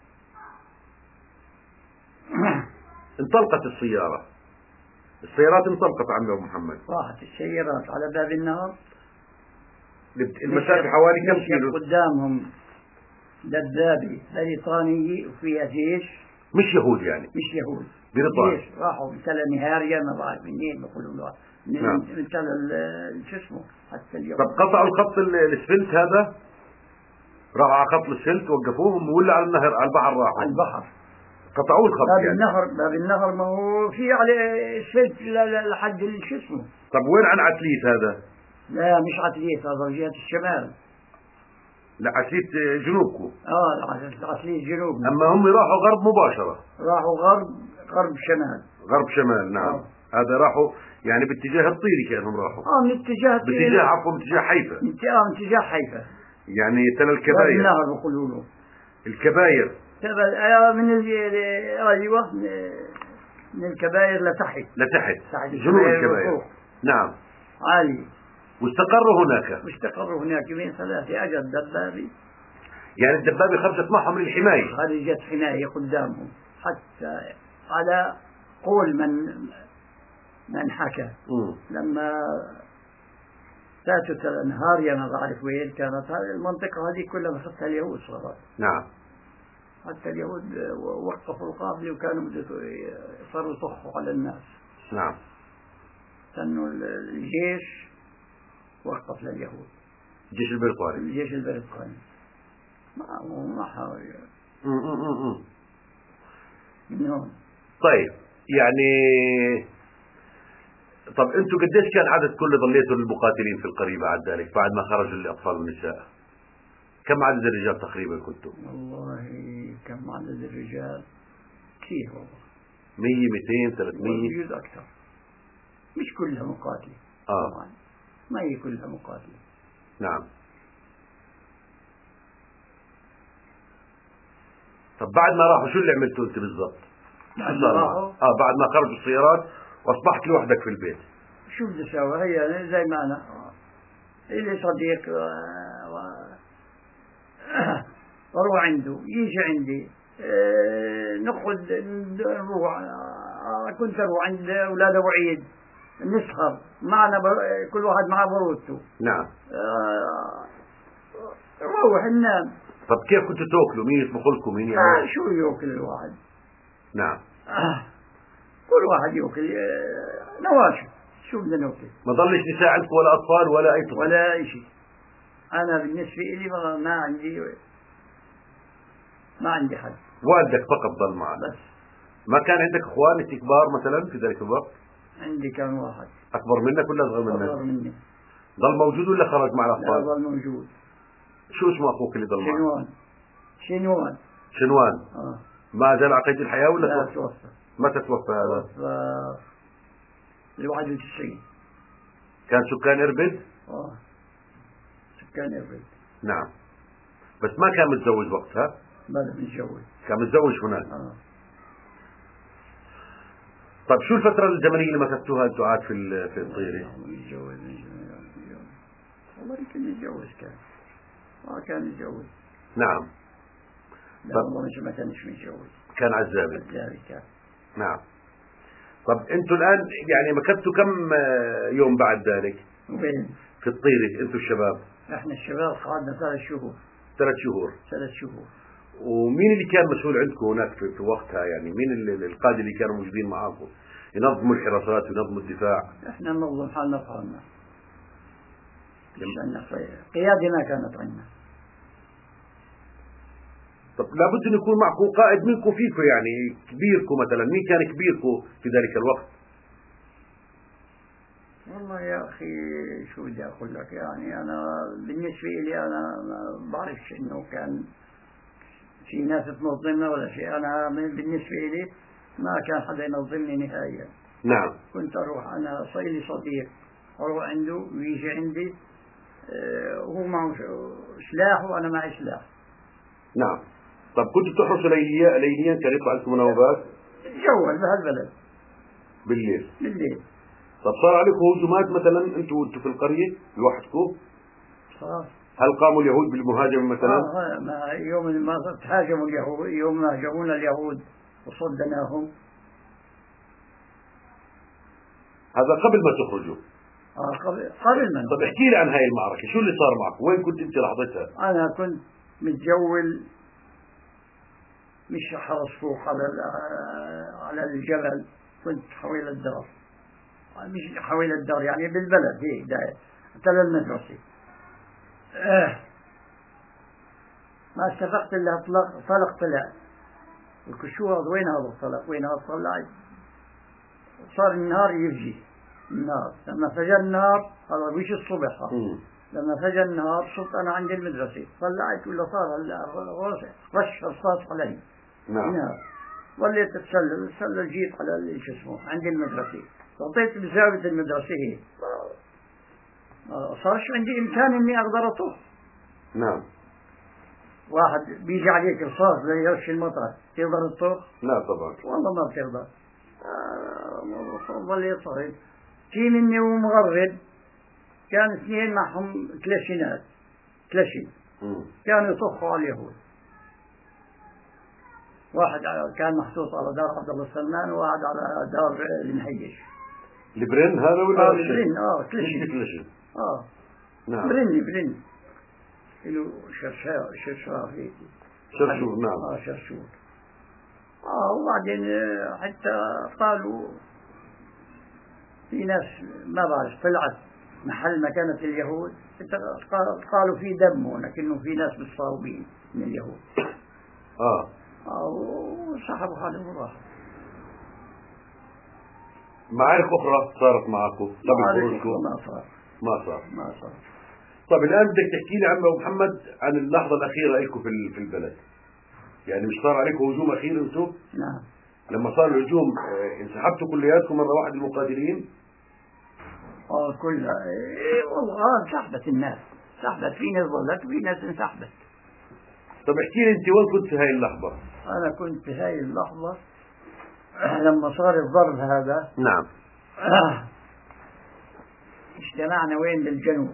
انطلقت السيارات انطلقت عمي أبو محمد. راحت السيارات على باب النهر، المسافة حوالي كم كيلو؟ قدامهم دبابة بريطانية وفيها جيش، مش يهود يعني؟ مش يهود، بريطاني. جيش راحوا مثل نهاريا، ما بعرف منين بقولوا له، مثل شو اسمه حتى اليوم. طب قطعوا الخط الاسفلت هذا؟ راحوا على خط الاسفلت وقفوهم ولا على النهر على البحر راحوا؟ على البحر. قطعوا الخط يعني؟ باب النهر ما هو في على اسفلت لحد شو اسمه. طب وين عن عتليت هذا؟ لا مش عتليت، هذا جهة الشمال. لا عتليت جنوبكم؟ عتليت جنوب. اما هم راحوا غرب مباشرة؟ راحوا غرب شمال. غرب شمال نعم. هذا راحوا يعني باتجاه الطيري كانهم راحوا؟ من اتجاه باتجاه حيفا. من اتجاه حيفا. يعني تل الكباير. النهر بقولوا له. الكباير. ايوه من الكباير لتحت. جنوب الكباير. نعم. عالي. واستقروا هناك من 3 أجل دبابة. يعني الدبابة خرجت معهم للحماية؟ خرجت حماية قدامهم، حتى على قول من حكى لما فاتوا الأنهار، يا ما بعرف وين كانت هذه المنطقة، هذه كلها خدتها اليهود صارت. نعم. حتى اليهود وقفوا القافلة وكانوا صاروا يطخوا على الناس. نعم. لأنه الجيش وقف لليهود. الجيش البريطاني. ما حاول من هون. طيب يعني طب انتم قديش كان عدد كل ضليتوا المقاتلين في القرية بعد ذلك، بعد ما خرجوا الأطفال والنساء؟ كم عدد الرجال تقريبا كنتم؟ والله كم عدد الرجال كثير والله، 100 200 300 يجوز أكثر، مش كلها مقاتلة. طبعا ما هي كلها مقاتلة. نعم. طب بعد ما راحوا شو اللي عملتوا انت بالضبط؟ بعد ما خرجوا السيارات واصبحت لوحدك في البيت، شو بدي اسوي؟ هي زي ما انا لي صديق اروح عنده، يجي عندي، نقعد نروح، كنت اروح عند اولاد ابو عيد نسهر معنا، كل واحد معه بروته. نعم. نروح ننام. طب كيف كنتوا تاكلوا؟ مين يطبخ لكم؟ مين يعني؟ شو ياكل الواحد؟ نعم. كل واحد ياكل نواشف، شو بدنا ناكل؟ ما ضلش نساء عندكم ولا اطفال ولا اي طفل؟ ولا اي شيء. انا بالنسبه لي ما عندي حد. والدك فقط ضل معك بس. ما كان عندك اخوان انت كبار مثلا في ذلك الوقت؟ عندي كان واحد. اكبر منك ولا اصغر منك؟ اصغر مني. ضل موجود ولا خرج مع الاطفال؟ لا ضل موجود. شو اسمه اخوك اللي ضل معك؟ شنوان. ما زال على قيد الحياه ولا لا توفى؟ متى توفى هذا؟ توفى 91. كان سكان اربد؟ سكان اربد. نعم. بس ما كان متزوج وقتها؟ بلا متزوج. كان متزوج هناك. طيب شو الفترة الزمنية اللي مسكتوها انتوا قاعد في الطيرة؟ متزوج. والله كان متزوج كان متزوج. نعم. لا والله ما كانش متزوج. كان عزابي. كان. نعم. طب انتوا الان يعني مكثتوا كم يوم بعد ذلك؟ وين؟ في الطيرة انتوا الشباب؟ احنا الشباب قعدنا 3 شهور. 3 شهور. 3 شهور. ومين اللي كان مسؤول عندكم هناك في وقتها؟ يعني مين القادة اللي كانوا موجودين معاكم ينظموا الحراسات وينظموا الدفاع؟ احنا ننظم حالنا بحالنا. قيادة ما كانت عندنا. طب لابد ان يكون معكم قائد منكم فيكم، يعني كبيركم مثلا، مين كان كبيركم في ذلك الوقت؟ والله يا اخي شو بدي اقول لك، يعني انا بالنسبة لي انا ما بعرفش انه كان في ناس تنظمنا ولا شيء. انا بالنسبة لي ما كان حدا ينظمني نهائيا. نعم. كنت اروح، انا صار لي صديق اروح عنده ويجي عندي، وهو معه سلاح وانا معي سلاح. نعم. طب كنتوا تحرسوا ليليا كان يطلع لكم مناوبات؟ جول بهالبلد بالليل. بالليل. طب صار عليكم هجومات مثلا انتوا في القرية لوحدكم؟ صار. هل قاموا اليهود بالمهاجمة مثلا؟ يوم ما تهاجموا اليهود، يوم ما هاجمونا اليهود وصدناهم. هذا قبل ما تخرجوا؟ قبل ما. طب احكي لي عن هاي المعركة، شو اللي صار معك؟ وين كنت انت لحظتها؟ انا كنت متجول، مش حرس فوق على الجبل، كنت حوالي الدار، مش حوالي الدار يعني بالبلد هيك داير تل المدرسة. ما استفقت الا طلع قلت شو هذا؟ وين هذا الطلق؟ وين هذا؟ طلعت صار النهار يجي. النهار لما فجر النهار، هذا مش الصبح، لما فجر النهار صرت انا عند المدرسة، طلعت ولا صار رش رصاص علي. نعم. ظليت اتسلل جيت على شو اسمه عند المدرسة، حطيت بزاوية المدرسة هيك، صارش عندي امكان اني اقدر اطوف. نعم. واحد بيجي عليك رصاص ليرش المطر، تقدر تطوف؟ لا طبعا. والله ما بتقدر. ظليت صغير، في مني ومغرد كان 2 معهم كلاشينات، كلاشين كانوا يطخوا على اليهود. واحد كان محطوط على دار عبد الله السلمان، وواحد على دار المهيش. البرن هذا ولا البرن؟ كلاشين. نعم. برن له شرشار هيك. شرشور. نعم. شرشور. وبعدين حتى قالوا في ناس ما بعرف طلعت محل ما كانت اليهود، قالوا في دم هناك، انه في ناس متصاوبين من اليهود. وسحبوا حالهم وراحوا. معارك اخرى صارت معكم قبل خروجكم؟ ما صار. طب الان بدك تحكي لي عم محمد عن اللحظة الأخيرة لكم في البلد، يعني مش صار عليكم هجوم أخير انتم؟ نعم. لما صار الهجوم انسحبتوا كلياتكم مرة واحدة المقاتلين؟ كلها. والله انسحبت الناس، سحبت، في ناس ظلت وفي ناس انسحبت. طب احكي لي انت وين كنت في هاي اللحظة؟ انا كنت في هاي اللحظة لما صار الضرب هذا. نعم. اجتمعنا وين؟ بالجنوب.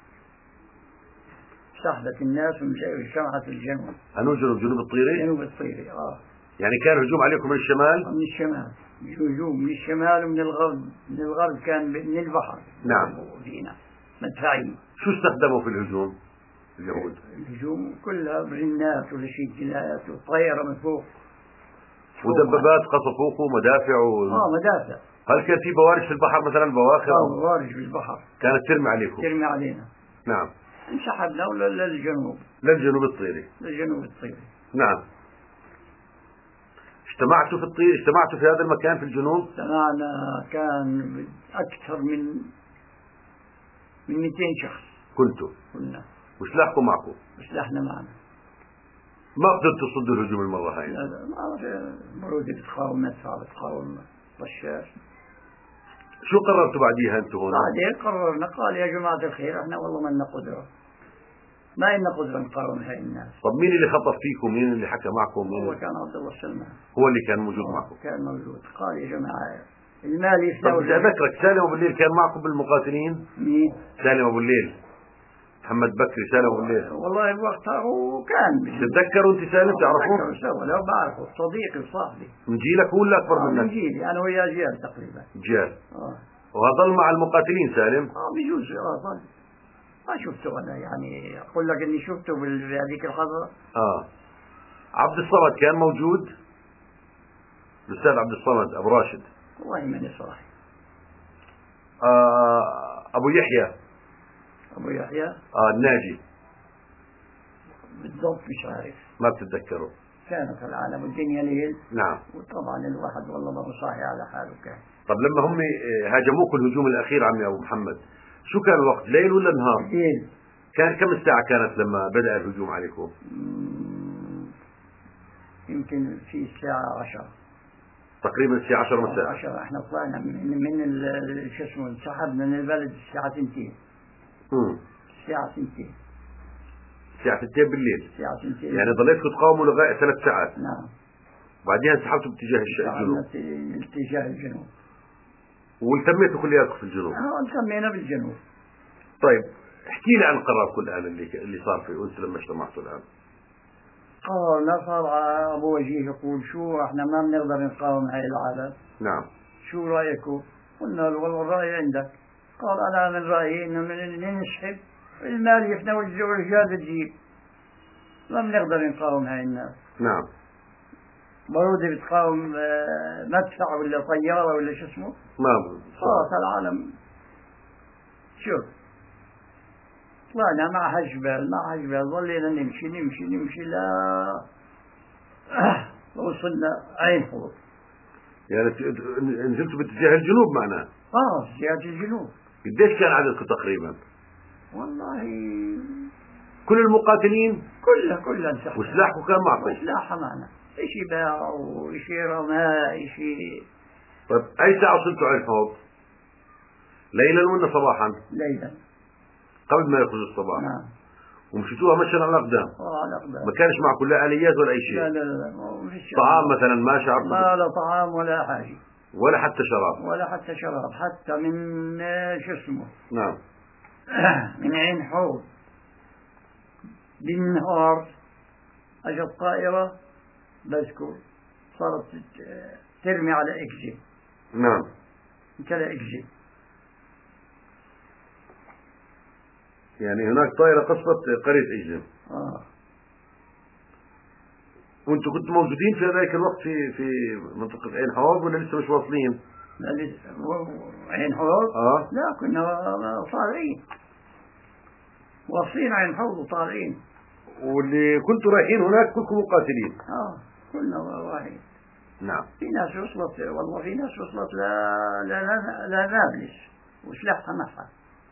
سحبت الناس واجتمعت الجنوب. أنو جنوب الطيري؟ جنوب الطيري. يعني كان هجوم عليكم من الشمال؟ من الشمال، هجوم من الشمال ومن الغرب. من الغرب كان من البحر. نعم. فينا مدفعين. شو استخدموا في الهجوم اليهود؟ الهجوم كلها برنات ولشيكلات وطيارة من فوق، ودبابات قصفوكم ومدافع مدافع. هل كان في بوارج في البحر مثلا، بواخر؟ بوارج في البحر كانت ترمي عليكم؟ ترمي علينا. نعم. انسحبنا للجنوب. للجنوب الطيري. للجنوب الطيري. نعم. اجتمعتوا في الطير، اجتمعتوا في هذا المكان في الجنوب؟ اجتمعنا، كان أكثر من 200 شخص. كنا. وسلاحكم معكم؟ سلاحنا معنا. ما قدرتوا تصدوا الهجوم المرة هاي؟ لا ما مرودي بتقاوم، مدفع بتقاوم، رشاش. شو قررتوا بعديها انتم هنا؟ بعدين قررنا، قال يا جماعة الخير احنا والله ما لنا قدرة، ما لنا قدرة نقاوم هاي الناس. طب مين اللي خطف فيكم؟ مين اللي حكى معكم؟ هو كان عبد الله السلمان. هو اللي كان موجود معكم؟ كان موجود. قال يا جماعة المال طب بدي أذكرك، سالم أبو الليل كان معكم بالمقاتلين؟ مين؟ سالم أبو الليل محمد بكري سالم ولا؟ والله بوقتها هو كان. تتذكروا أنت سالم تعرفوه؟ تتذكروا لو بعرفه صديقي وصاحبي. من جيلك هو ولا أكبر منك؟ من جيلي أنا وياه جيل تقريبا. جيل. وظل مع المقاتلين سالم؟ بجوز ظل. ما شفته أنا يعني أقول لك إني شفته بهذيك الحضرة. عبد الصمد كان موجود؟ الأستاذ عبد الصمد أبو راشد. والله ماني صراحة. أبو يحيى. أبو يحيى؟ الناجي. بالضبط مش عارف. ما بتتذكره. كانت العالم والدنيا ليل. نعم. وطبعا الواحد والله ما صاحي على حاله كان. طب لما هم هاجموك الهجوم الأخير عمي أبو محمد، شو كان الوقت، ليل ولا نهار؟ ليل. كان كم الساعة كانت لما بدأ الهجوم عليكم؟ يمكن في الساعة 10. تقريبا الساعة 10 مساء. 10 احنا طلعنا من شو اسمه انسحبنا من البلد الساعة 2. الساعة 2. الساعة 2 بالليل. الساعة 2. يعني ضليتكم تقاوموا لغاية 3 ساعات. نعم. بعدين انسحبتوا باتجاه الجنوب. اتجاه الجنوب. والتميتوا كلياتكم في الجنوب. انتمينا بالجنوب. طيب احكي لي عن قراركم الآن اللي صار فيه وانتم لما اجتمعتوا الآن. قررنا صار أبو وجيه يقول شو احنا ما بنقدر نقاوم هاي العالم. نعم. شو رأيكم؟ قلنا له والله الرأي عندك. قال أنا من رأيي إنه من نسحب المال يفنى والرجال تجيب. ما بنقدر نقاوم هاي الناس. نعم. برودة بتقاوم مدفع ولا طيارة ولا شو اسمه؟ ما خلاص العالم. شوف طلعنا مع جبال ظلينا نمشي لا وصلنا عين حوض. يعني نزلتوا باتجاه الجنوب معناه؟ اتجاه الجنوب. قديش كان عددكم تقريبا؟ والله كل المقاتلين؟ كلها انسحبوا. وسلاحكم كان معكم؟ وسلاحها معنا. اشي باع واشي رماء اشي. طيب اي ساعة وصلتوا عين حوض؟ ليلا ولا صباحا؟ ليلا. قبل ما يخرج الصباح. نعم. ومشيتوها مشيا على الأقدام. على الأقدام. ما كانش معكم لا آليات ولا أي شيء؟ لا ما فيش. طعام مثلا ما شعرتوا؟ لا طعام ولا حاجة. ولا حتى شراب؟ ولا حتى شراب حتى من شو اسمه. نعم. من عين حوض بالنهار اجت طائرة بذكر صارت ترمي على اكزيم. نعم. كلا اكزيم. يعني هناك طائرة قصفت قرية اكزيم. وانتم كنتوا موجودين في ذلك الوقت في منطقة عين حوض ولا لسه مش واصلين؟ لا لسه عين حوض؟ لا كنا طالعين. واصلين عين حوض وطالعين. واللي كنتوا رايحين هناك كلكم مقاتلين؟ كنا رايحين. نعم. في ناس وصلت والله في ناس وصلت لا نابلس وسلاحها معها.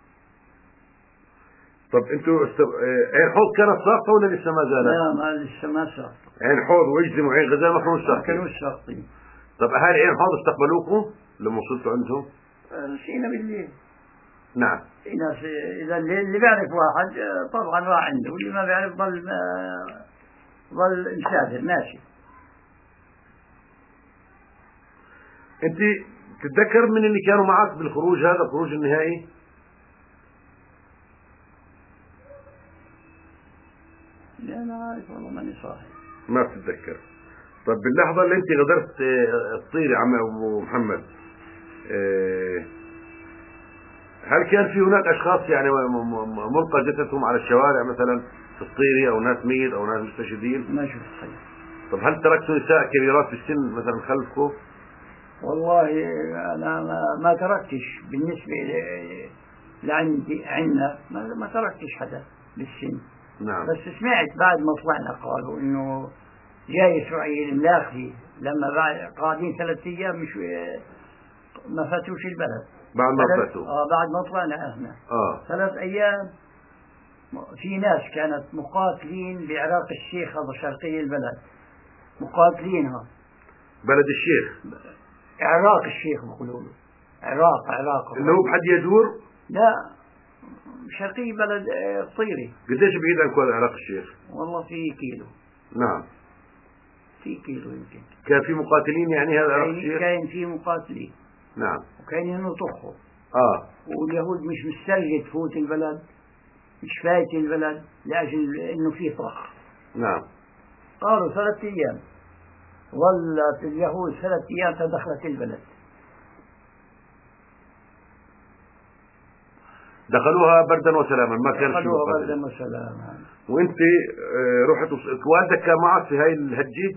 طب انتوا عين حوض كانت ساقطة ولا لسه ما زالت؟ لا ما لسه ما ساقطة. عين حوض واجزم وعين غزال ما كانوش ساقطين؟ كانوا ساقطين. طب اهالي عين حوض استقبلوكم لما وصلتوا عندهم؟ مشينا بالليل. نعم. في ناس اذا اللي بيعرف واحد طبعا راح عنده واللي ما بيعرف ظل مسافر ماشي. انت تتذكر من اللي كانوا معك بالخروج هذا الخروج النهائي؟ لا انا عارف والله ماني صاحي. ما بتتذكر. طب باللحظة اللي انت غادرت تطيري عم ابو محمد، هل كان في هناك اشخاص يعني ملقى جثثهم على الشوارع مثلا تطيري او ناس ميت او ناس مستشهدين؟ ما شفت حاجة. طب هل تركتوا نساء كبيرات في السن مثلا خلفكم؟ والله انا ما تركتش بالنسبة عندنا ما تركتش حدا بالسن. نعم. بس سمعت بعد ما طلعنا قالوا انه جاي اسرائيل ملاخي لما بعد قاعدين 3 ايام مش ما فاتوش البلد. بعد ما فاتوا؟ بعد ما طلعنا احنا 3 ايام. في ناس كانت مقاتلين بعراق الشيخ هذا شرقي البلد مقاتلينها. بلد الشيخ؟ عراق الشيخ بيقولوا له. عراق اللي هو بحد يدور؟ لا شرقي بلد طيري. قديش بعيد عنكم عراق الشيخ؟ والله في كيلو. نعم. في كيلو يمكن. كان في مقاتلين يعني هذا عراق الشيخ؟ كان في مقاتلين. نعم. وكان ينطخوا. واليهود مش مسترجل تفوت البلد. مش فايت البلد لأجل إنه في طاقة. نعم. صاروا 3 أيام، ظلت اليهود 3 أيام تدخلت البلد. دخلوها بردا وسلاما، ما كان شيء دخلوها بردا وسلاما. وانت رحت والدك كان معك في هاي الهجة؟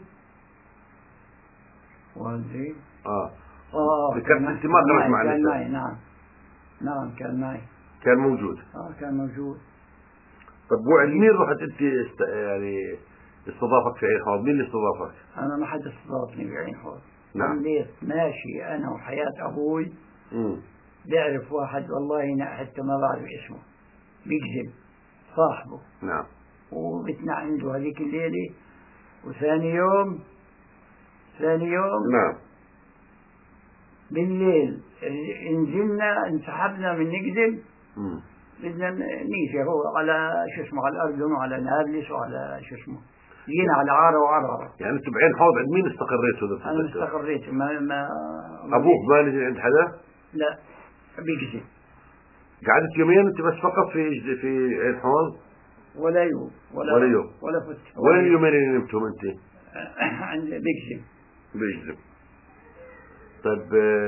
والدي كانت انت ما خرجت مع كان معي. نعم كان معي، كان موجود. كان موجود. طب مين رحت انت يعني استضافك في عين حوض؟ مين اللي استضافك؟ انا ما حدا استضافني في عين حوض. نعم. ضليت ماشي انا وحياة ابوي. بعرف واحد والله حتى ما بعرف اسمه، بيكذب، صاحبه. نعم. وبتنا عنده هذيك الليلة، وثاني يوم نعم بالليل نزلنا، انسحبنا من نكذب. بدنا نيجي هو على شو اسمه، على الأردن وعلى نابلس وعلى شو اسمه، جينا على عارة وعرارة. يعني انتم بعين حوض عند مين استقريتوا؟ أنا استقريت. ما أبوك ما نزل عند حدا؟ لا، بيكذب. قعدت يومين انت بس فقط في عين حوض؟ ولا يوم ولا فت. وين اليومين اللي نمتم انت؟ عند بيكذب. طيب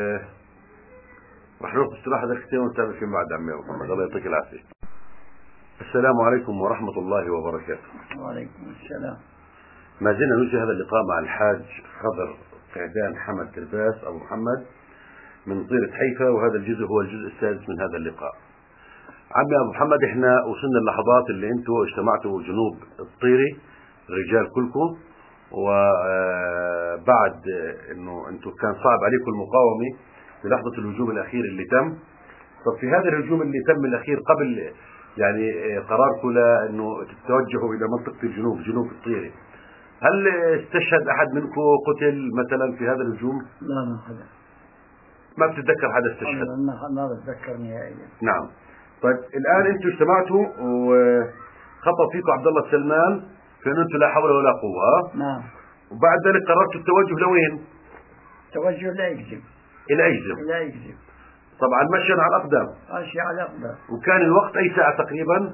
رح ناخذ استراحة دقيقتين ونتابع فيما بعد عمي محمد. الله يعطيك العافية. السلام عليكم ورحمة الله وبركاته. وعليكم السلام. ما زلنا نجري هذا اللقاء مع الحاج خضر قعدان حمد درباس أبو محمد من طيرة حيفا، وهذا الجزء هو الجزء السادس من هذا اللقاء. عمي أبو محمد، إحنا وصلنا اللحظات اللي أنتم اجتمعتوا جنوب الطيرة الرجال كلكم، وبعد انه انتم كان صعب عليكم المقاومة في لحظة الهجوم الاخير اللي تم. طب في هذا الهجوم اللي تم الاخير، قبل يعني قراركم لانه تتوجهوا الى منطقة الجنوب، جنوب الطيرة، هل استشهد احد منكم قتل مثلا في هذا الهجوم؟ لا، ما حدا. ما بتتذكر حدا استشهد؟ ما بتذكر نهائيا. نعم. طيب الان انتم اجتمعتوا وخطب فيكم عبد الله السلمان فإن أنتم لا حول ولا قوة. نعم. وبعد ذلك قررتوا التوجه لوين؟ توجه لا يكذب. طبعا مشيا على الأقدام. ماشي على الأقدام. وكان الوقت أي ساعة تقريبا؟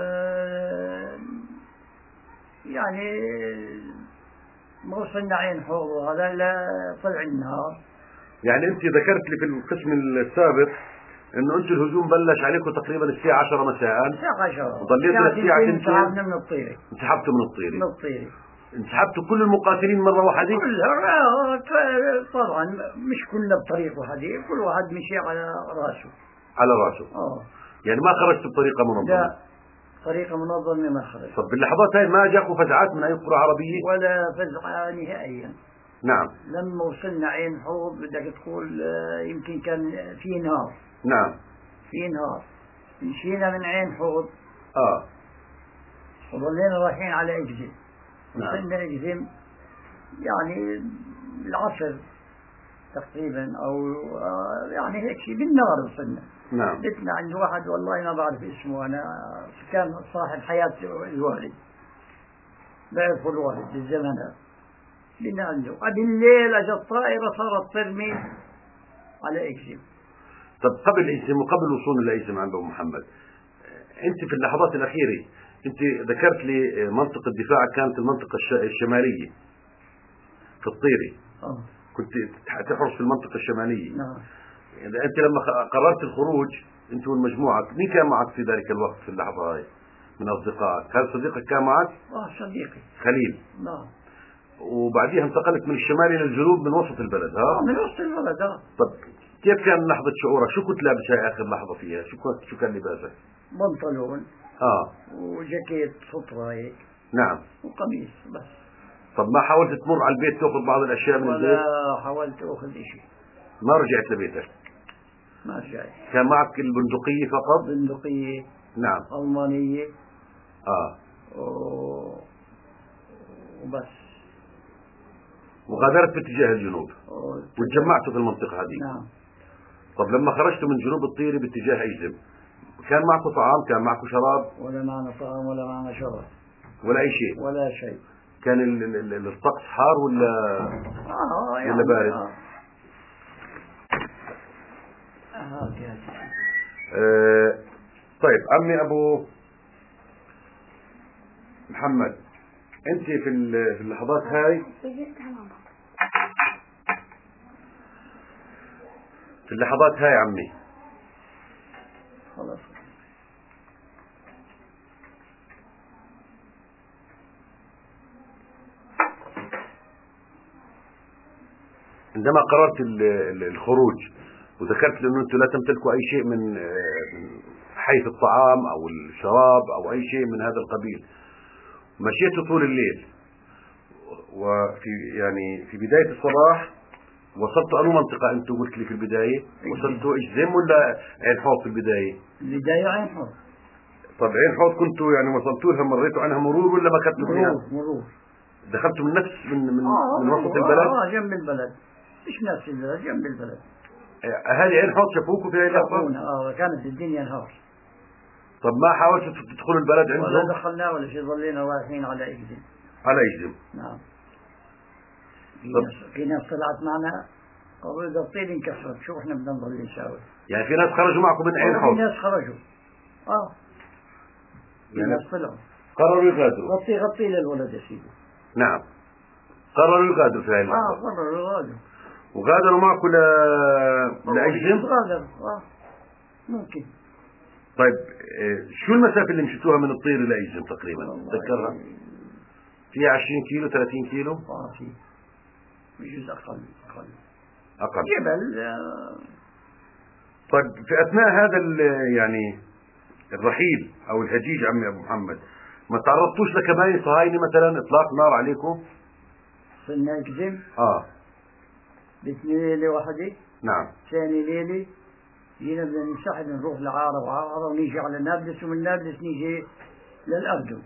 يعني ما وصلنا عين حوض وهذا لا طلع النهار. يعني أنت ذكرت لي في القسم السابق انه انتم الهجوم بلش عليكم تقريبا الساعة 10 مساء. الساعة 10. وضليتوا للساعة 2. انسحبنا من الطيرة. انسحبتوا من الطيرة. انسحبتوا كل المقاتلين مرة واحدة؟ كلها طبعا، مش كلنا بطريقة واحدة، كل واحد مشي على راسه. يعني ما خرجتوا بطريقة منظمة؟ لا، طريقة منظمة ما خرج. طب باللحظات هاي ما جاكم فزعات من اي قرى عربية؟ ولا فزعة نهائيا. نعم. لما وصلنا عين حوض بدك تقول يمكن كان في نار. نعم. في نهار، مشينا من عين حوض وظلينا رايحين على إجزم. وصلنا إجزم يعني العصر تقريبا، أو يعني هيك شيء بالنهار وصلنا. نعم. بيتنا عند واحد والله ما بعرف اسمه، أنا كان صاحب حياة الوالد، بعرفه الوالد بالزمن هذا. بينا عنده بالليل أجت الطائرة صارت ترمي على إجزم. طب قبل إجزم وقبل وصول لإجزم عند أبو محمد، أنت في اللحظات الأخيرة أنت ذكرت لي منطقة دفاعك كانت المنطقة الشمالية في الطيرة. كنت تحرس في المنطقة الشمالية. نعم. أنت لما قررت الخروج أنت والمجموعة، مين كان معك في ذلك الوقت في اللحظة هاي من أصدقائك؟ هل صديقك كان معك؟ صديقي خليل. نعم. وبعديها انتقلت من الشمال إلى الجنوب من وسط البلد. من وسط البلد. طب كيف كان لحظة شعورك؟ شو كنت لابس هاي آخر لحظة فيها؟ شو كان لباسك؟ بنطلون وجاكيت سترة هيك. نعم. وقميص بس. طب ما حاولت تمر على البيت تأخذ بعض الأشياء من البيت؟ ولا حاولت أخذ شيء. ما رجعت لبيتك؟ ما رجعت. كان معك البندقية فقط؟ بندقية. نعم. ألمانية. وبس. وغادرت باتجاه الجنوب وتجمعتوا في المنطقة هذه. نعم. طب لما خرجتوا من جنوب الطيرة باتجاه أجزم، كان معكم طعام؟ كان معكم شراب؟ ولا معنا طعام ولا معنا شراب ولا أي شيء؟ ولا شيء. كان الطقس حار ولا يعني ولا بارد؟ طيب عمي أبو محمد انت في اللحظات هاي، في اللحظات هاي عمي خلاص عندما قررت الخروج وذكرت انه انتم لا تمتلكوا اي شيء من حيث الطعام او الشراب او اي شيء من هذا القبيل، مشيتوا طول الليل، وفي يعني في بداية الصباح وصلتوا أنو منطقة؟ أنتم قلت لي في البداية وصلتوا إجزم ولا عين حوض في البداية؟ البداية عين حوض. طب عين حوض كنتوا يعني وصلتوا لها مريتوا عنها مرور ولا ما كنتوا فيها؟ مرور. دخلتوا من نفس من وسط البلد؟ جنب البلد، مش نفس البلد، جنب البلد. أهالي عين حوض شافوكوا في هاي اللحظة؟ كانت الدنيا نهار. طب ما حاولتوا تدخلوا البلد عندهم؟ ولا دخلنا ولا شيء، ظلينا رايحين على إجزم. على إجزم. نعم. في ناس طلعت معنا قالوا إذا الطيب انكسرت شو احنا بدنا نضل نساوي؟ يعني في ناس خرجوا معكم من عين حوض؟ في ناس خرجوا. في يعني ناس طلعوا. قرروا يغادروا. غطي للولد يا سيدي. نعم. قرروا يغادروا في هاي اللحظة. قرروا يغادروا. وغادروا معكم لأجزم؟ غادروا. ممكن. طيب شو المسافة اللي مشيتوها من الطير إلى أجزم تقريبا؟ تذكرها؟ فيها 20 كيلو 30 كيلو؟ في بجوز أقل. جبل. طيب في أثناء هذا يعني الرحيل أو الهجيج عمي أبو محمد، ما تعرضتوش لكمائن صهاينة مثلا إطلاق نار عليكم؟ صرنا أجزم؟ ليلة واحدة. نعم. ثاني ليلة جينا بدنا ننسحب نروح لعارة وعارة ونيجي على نابلس، ومن نابلس نيجي للأردن.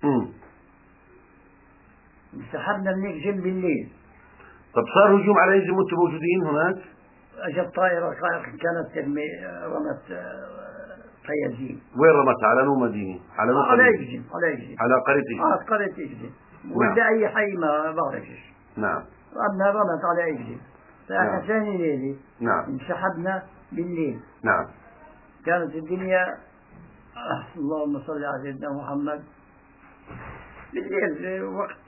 انسحبنا من إجزم بالليل. طب صار هجوم على إجزم وأنتم موجودين هناك؟ أجت طائرة كانت ترمي، رمت فيازين. وين رمتها؟ على نو مدينة؟ على إجزم. على قرية إجزم. قرية إجزم. ولا أي حي ما بعرفش. نعم. رمت على إجزم. فإحنا ثاني ليلة. نعم. انسحبنا بالليل. نعم. كانت الدنيا اللهم صل على سيدنا محمد. بالليل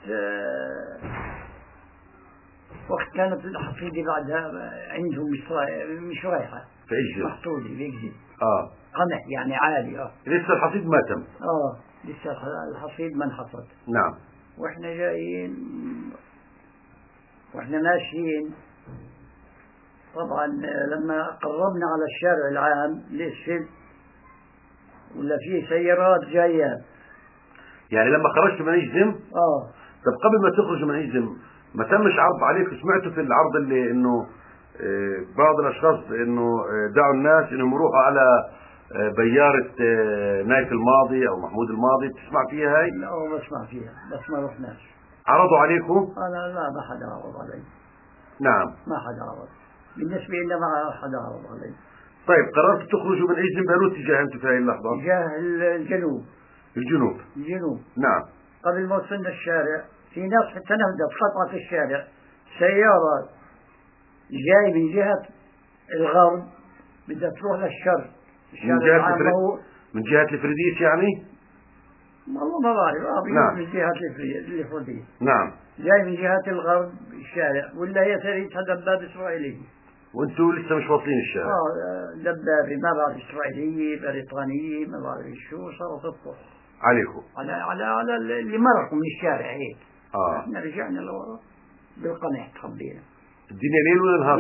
وقت كانت الحصيدة بعدها عندهم مش رايحة في إجزم. محطوطة في إجزم. قمح يعني عالي. لسه الحصيد ما تم. لسه الحصيد ما انحصد. نعم. واحنا جايين واحنا ماشيين، طبعا لما قربنا على الشارع العام للسد ولا في سيارات جايات. يعني لما خرجتوا من إجزم؟ طب قبل ما تخرجوا من إجزم ما تمش عرض عليك؟ سمعتوا في العرض اللي انه بعض الاشخاص انه دعوا الناس انهم يروحوا على بيارة نايف الماضي او محمود الماضي؟ بتسمع فيها هاي؟ لا بسمع فيها بس ما رحناش. عرضوا عليكم؟ انا لا، ما حدا عرض علي. نعم. ما حدا عرض بالنسبة لنا، ما حدا عرض علي. طيب قررتوا تخرجوا من إجزم بأنو اتجاه انتم في هاي اللحظة؟ اتجاه الجنوب. الجنوب. نعم. قبل ما وصلنا الشارع في ناس حتى نهدت قطعة الشارع، سيارة جاي من جهة الغرب بدها تروح للشرق. من جهة الفريديس يعني؟ والله ما بعرف. نعم. من جهة الفريديس. نعم. جاي من جهة الغرب الشارع، ولا هي تريدها دبابة إسرائيلية. وانتوا لسه مش واصلين الشارع؟ دبابة ما بعرف إسرائيلية بريطانية ما بعرف شو، صارت تطلق عليكم على اللي مرقوا من الشارع هيك. احنا رجعنا لورا بالقمح تخبينا. الدنيا ليل ولا نهار؟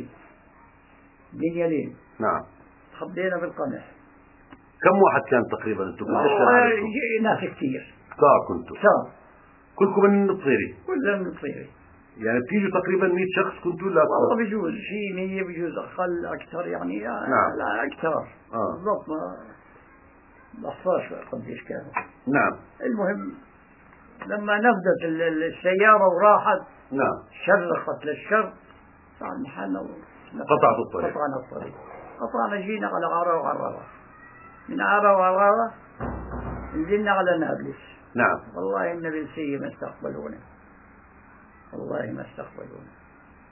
الدنيا ليل. نعم. تخبينا بالقمح. كم واحد كان تقريبا انتم؟ ناس كثير. كنتوا؟ كلكم من الطيري؟ كلنا من الطيري. يعني بتيجوا تقريبا 100 شخص كنتوا؟ لا والله بجوز شيء 100، بجوز اقل اكثر يعني. نعم. لا اكثر. بالضبط ما بحصاش قديش كانوا. نعم. المهم لما نفذت السيارة وراحت. نعم. شرقت للشرق، صار حالنا قطعت الطريق. قطعنا الطريق. قطعنا جينا على عارة وعرارة. من عارة وعرارة نزلنا على نابلس. نعم. والله النابلسية ما استقبلونا. والله ما استقبلونا.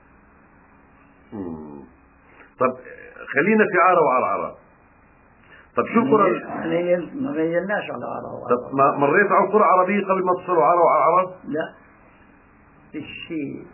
طب خلينا في عارة وعرعرة. طب شو القرى؟ ما غيرناش على عرب. طب ما مريت على قرى عربية قبل ما تصيروا عرب على عرب؟ لا، الشيء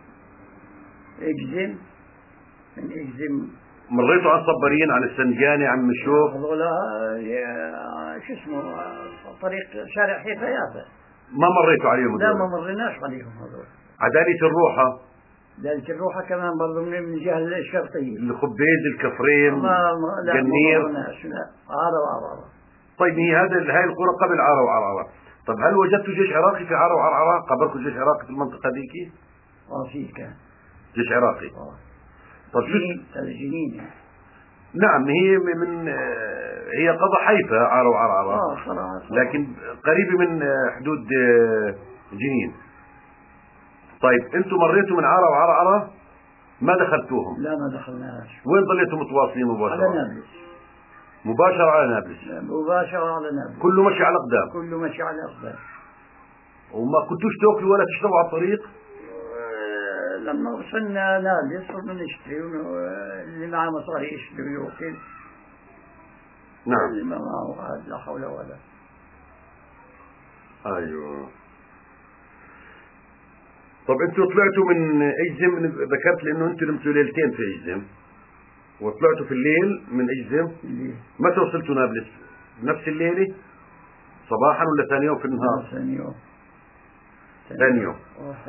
اجزم من اجزم. مريتوا على الصبرين، على السنجاني، على المشوف؟ هذولا شو اسمه طريق شارع حيفا. ما مريتوا عليهم هذول؟ لا ما مريناش عليهم هذول. عدالية الروحة؟ ذلك الروحة كمان برضه من الجهة الشرقية. الخبيز، الكفرين، جنير؟ لا عرب. طيب هاي القرى قبل عرب وعرعرة. طب هل وجدتوا جيش عراقي في عرب وعرعرة؟ قبلكم جيش عراقي في المنطقة ديكي؟ في كان جيش عراقي. طب جنين. نعم، هي من هي قضى حيفا عرب وعرعرة، لكن قريبة من حدود جنين. طيب انتم مريتوا من عرب وعرعرة ما دخلتوهم؟ لا ما دخلناش. وين ضليتوا متواصلين مباشرة؟ على نابلس. مباشرة على نابلس؟ مباشرة على نابلس. كله مشي على الأقدام؟ كله مشي على الأقدام. وما كنتوش تاكلوا ولا تشربوا على الطريق؟ لما وصلنا نابلس صرنا نشتري، اللي معه مصاري يشتري ويوكل. نعم. اللي ما معه لا حول ولا. ايوه. طب انتوا طلعتوا من اجزم، ذكرت لانه انتوا نمتوا ليلتين في اجزم وطلعتوا في الليل من اجزم. متى وصلتوا نابلس؟ نفس الليله صباحا ولا ثاني يوم في النهار؟ ثاني يوم. ثاني يوم.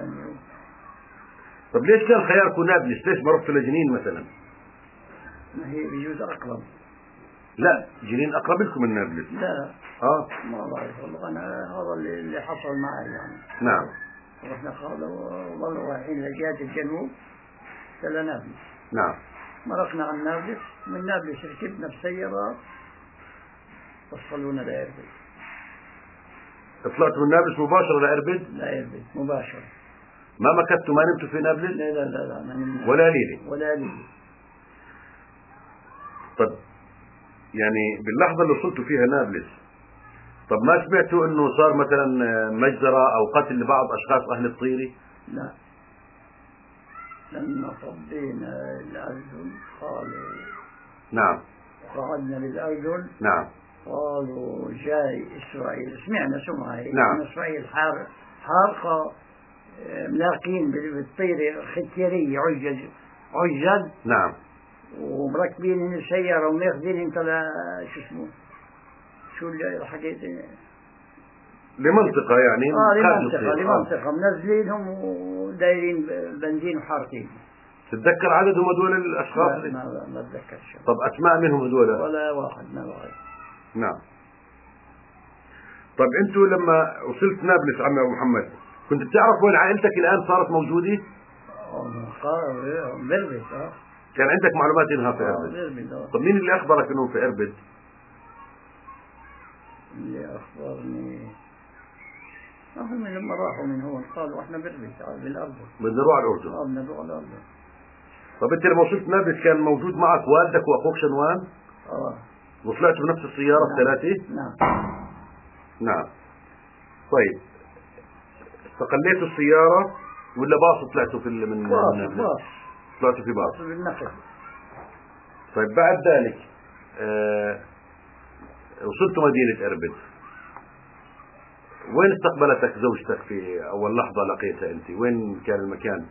طب ليش كان خياركم نابلس؟ ليش ما رحتوا لجنين مثلا؟ ما هي بيجوز اقرب. لا جنين اقرب لكم من نابلس. لا ما بعرف والله، انا هذا اللي حصل معي يعني. نعم. رحنا ظلوا رايحين لجهة الجنوب إلى نابلس. نعم. مرقنا عن نابلس، من نابلس ركبنا بسيارة وصلونا لإربد. طلعتوا من نابلس مباشرة لإربد؟ لا إربد مباشرة. ما مكثتوا، ما نمتوا في نابلس؟ لا ما نمنا ولا ليلة؟ ولا ليلة. طب يعني باللحظة اللي وصلتوا فيها نابلس، طب ما سمعتوا انه صار مثلا مجزرة او قتل لبعض اشخاص اهل الطيري؟ لا. لما صبينا الأردن قالوا. نعم. قعدنا بالأردن. نعم. قالوا جاي إسرائيل، سمعنا نعم. إسرائيل حارقة ملاقين بالطيرة ختيرية عجل. نعم. ومركبين السيارة وماخذين انت شو اسمه شو اللي حكيت لمنطقة يعني لمنطقة منزلينهم ودايرين بنزين وحارقين. تتذكر عددهم هذول الأشخاص؟ ما أتذكرش. طب أسماء منهم هذول؟ ولا واحد ما بعرف. نعم. طب أنتوا لما وصلت نابلس عم أبو محمد كنت بتعرف وين عائلتك الآن صارت موجودة؟ بإربد. كان عندك معلومات إنها في إربد؟ طب مين اللي أخبرك إنهم في إربد؟ اللي أخبرني هم لما راحوا من هون قالوا احنا بالأردن بدنا نروح على الأردن. بدنا نروح على الأردن. طب أنت لما وصلت نابلس كان موجود معك والدك وأخوك شنوان؟ وطلعتوا بنفس السيارة الثلاثة؟ نعم. طيب استقليتوا السيارة ولا باص طلعتوا من باص؟ طلعتوا في باص بالنقل. طيب بعد ذلك وصلتوا مدينة إربد، وين استقبلتك زوجتك في أول لحظة لقيتها أنت؟ وين كان المكان؟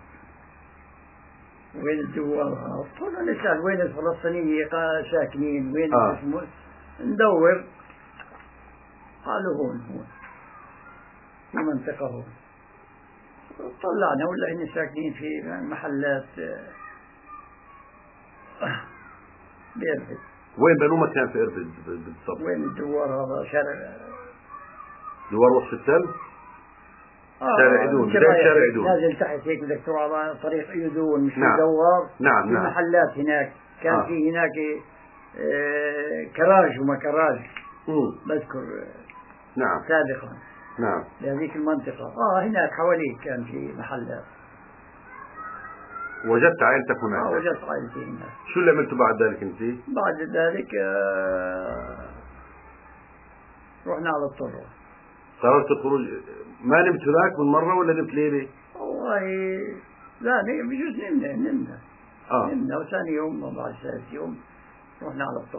وين الدوار؟ طلعوا نسأل وين الفلسطينيين ساكنين، وين ندور. قالوا هون في منطقة هون. طلعنا ولا هن ساكنين في محلات بإربد. وين بنو مكان في إربد بالضبط؟ وين الدوار هذا؟ شارع دوار وصف التل؟ شارع عدون. شارع عدون نازل تحت هيك بدك تروح على طريق عدون مش نعم. دوار. نعم. في محلات هناك كان في هناك كراج وما كراج بذكر. نعم. سابقا. نعم. لهذيك المنطقة هناك حواليك كان في محلات. وجدت عائلتك هناك؟ وجدت عائلتي هناك. شو اللي عملتوا بعد ذلك انت؟ بعد ذلك رحنا على الطرق. قررت الخروج. ما نمت هناك من مرة ولا نمت ليلة؟ والله لا بجوز نمنا. نمنا وثاني يوم بعد ثالث يوم رحنا على الطرق.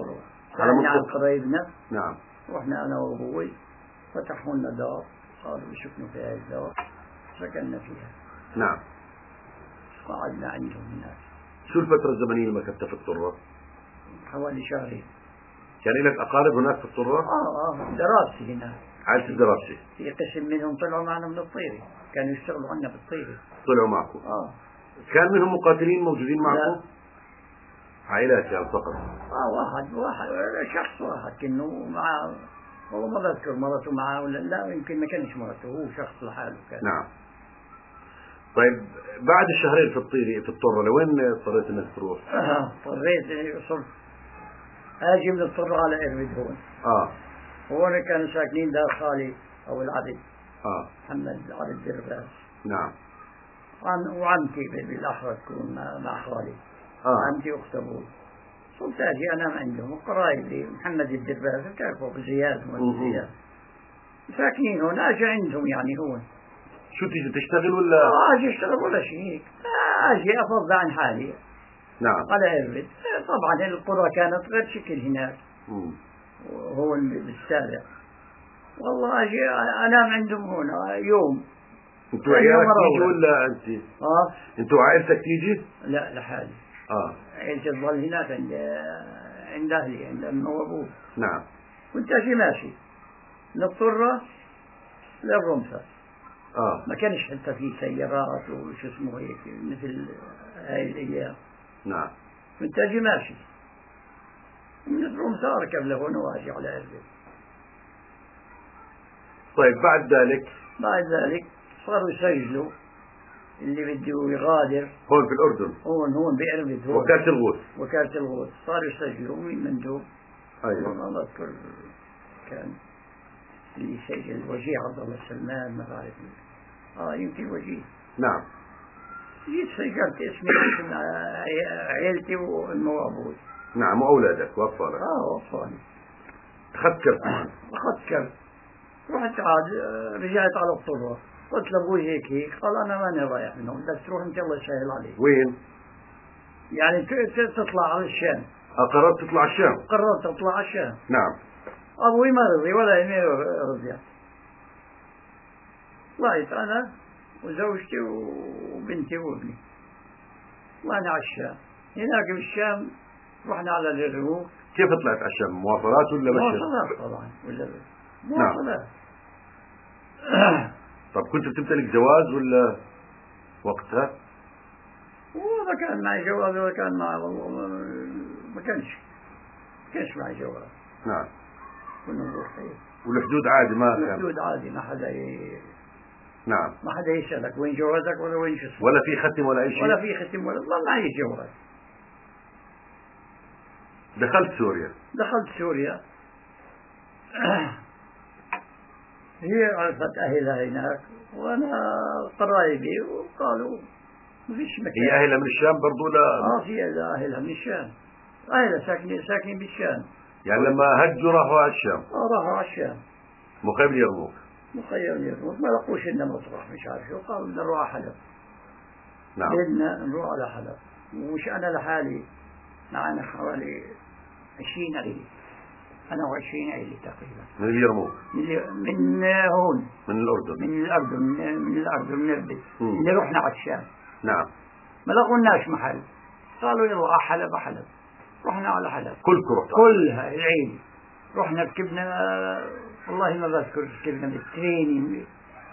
سألنا عن قرايبنا. نعم. رحنا أنا وأبوي، فتحوا لنا دار، صاروا يسكنوا في هذه الدار، سكننا فيها. نعم. قعدنا عندهم هناك. شو الفترة الزمنية اللي مكثت في الطرة؟ حوالي شهرين. كان لك أقارب هناك في الطرة؟ دراستي هناك. عائلة الدراسة. في قسم منهم طلعوا معنا من الطيرة، كانوا يشتغلوا عنا بالطيرة. طلعوا معكم؟ كان منهم مقاتلين موجودين معكم؟ لا. عائلات يعني فقط؟ واحد شخص واحد كأنه مع، والله ما بذكر مرته معه ولا لا، يمكن ما كانش مرته، هو شخص لحاله كان. نعم. طيب بعد الشهرين في الطرة لوين اضطريت انك تروح؟ اضطريت صرت اجي من الطرة على اربد هون. هون كانوا ساكنين دار خالي او العبد. محمد عبد درباس. نعم. وعمتي بالاحرى تكون مع خالي. عمتي اخت ابوي. صرت اجي انام عندهم، قرايبي محمد الدرباس بتعرفوا ابو زياد زياد. ساكنين هون، اجي عندهم يعني هون. شو تيجي تشتغل ولا؟ اجي اشتغل ولا شيء، اجي افضل عن حالي. نعم. على اربد. طبعا القرى كانت غير شكل هناك. هون بالسابع. والله اجي انام عندهم هون يوم. انتوا عيالك تيجي ولا انت؟ انتوا عائلتك تيجي؟ لا لحالي. عائلتي تظل هناك عند اهلي، عند امي وابوي. نعم. كنت اجي ماشي من الطرة للرمسة. ما كانش حتى في سيارات وشو اسمه هيك مثل هاي الايام. نعم. كنت اجي ماشي من الرمسة اركب لهون واجي على اربد. طيب بعد ذلك صاروا يسجلوا اللي بده يغادر هون في الأردن، هون بإربد، هون وكالة الغوث صاروا يسجلوا مين مندوب. أيوة. ما بذكر كان اللي يسجل الوجيه عبد الله سلمان، ما بعرف يمكن وجيه. نعم. جيت سجلت اسمي واسم عيلتي وابوي. نعم. وأولادك وأطفالك؟ وأطفالي. أخذت كرت معك؟ أخذت كرت. رحت عاد رجعت على الطرة، قلت لابوي هيك قال انا ماني رايح منهم، بدك تروح انت الله يسهل عليك. وين؟ يعني تطلع على الشام. قررت تطلع على الشام؟ قررت اطلع على الشام. نعم. ابوي ما رضي ولا امي رضي. طلعت انا وزوجتي وبنتي وابني، طلعنا على الشام. هناك بالشام رحنا على الريوف. كيف طلعت على الشام؟ مواصلات ولا مشي؟ مواصلات طبعا ولا مواصلات. طب كنت بتمتلك جواز ولا وقتها؟ وما كان معي جواز ولا كان معي، والله ما كانش معي جواز. نعم. كنا نروح فيه. والحدود عادي ما كان؟ الحدود عادي، ما حدا نعم. ما حدا يسألك وين جوازك ولا وين شو اسمه. ولا في ختم ولا أي شيء؟ ولا في ختم ولا ما معي جواز. دخلت سوريا. هي عرفت أهلها هناك وأنا قرايبي وقالوا ما فيش مكان. هي أهلها من الشام برضو لا؟ في أهلها من الشام، أهلها ساكنين بالشام. يعني لما هجوا راحوا على الشام؟ راحوا على الشام. مخيم اليرموك. ما لقوش لنا مطرح مش عارف شو، قالوا بدنا نروح على حلب. نعم. بدنا نروح على حلب، ومش أنا لحالي، معنا حوالي 20 عيلة، أنا و20 عيلة تقريبا. من اليرموك؟ من هون. من الأردن. من الأردن من إربد. اللي رحنا على الشام. نعم. ما لقوناش محل، قالوا يلا على حلب. رحنا على حلب. كلها العيلة. رحنا ركبنا، والله ما بذكر، ركبنا بالترين،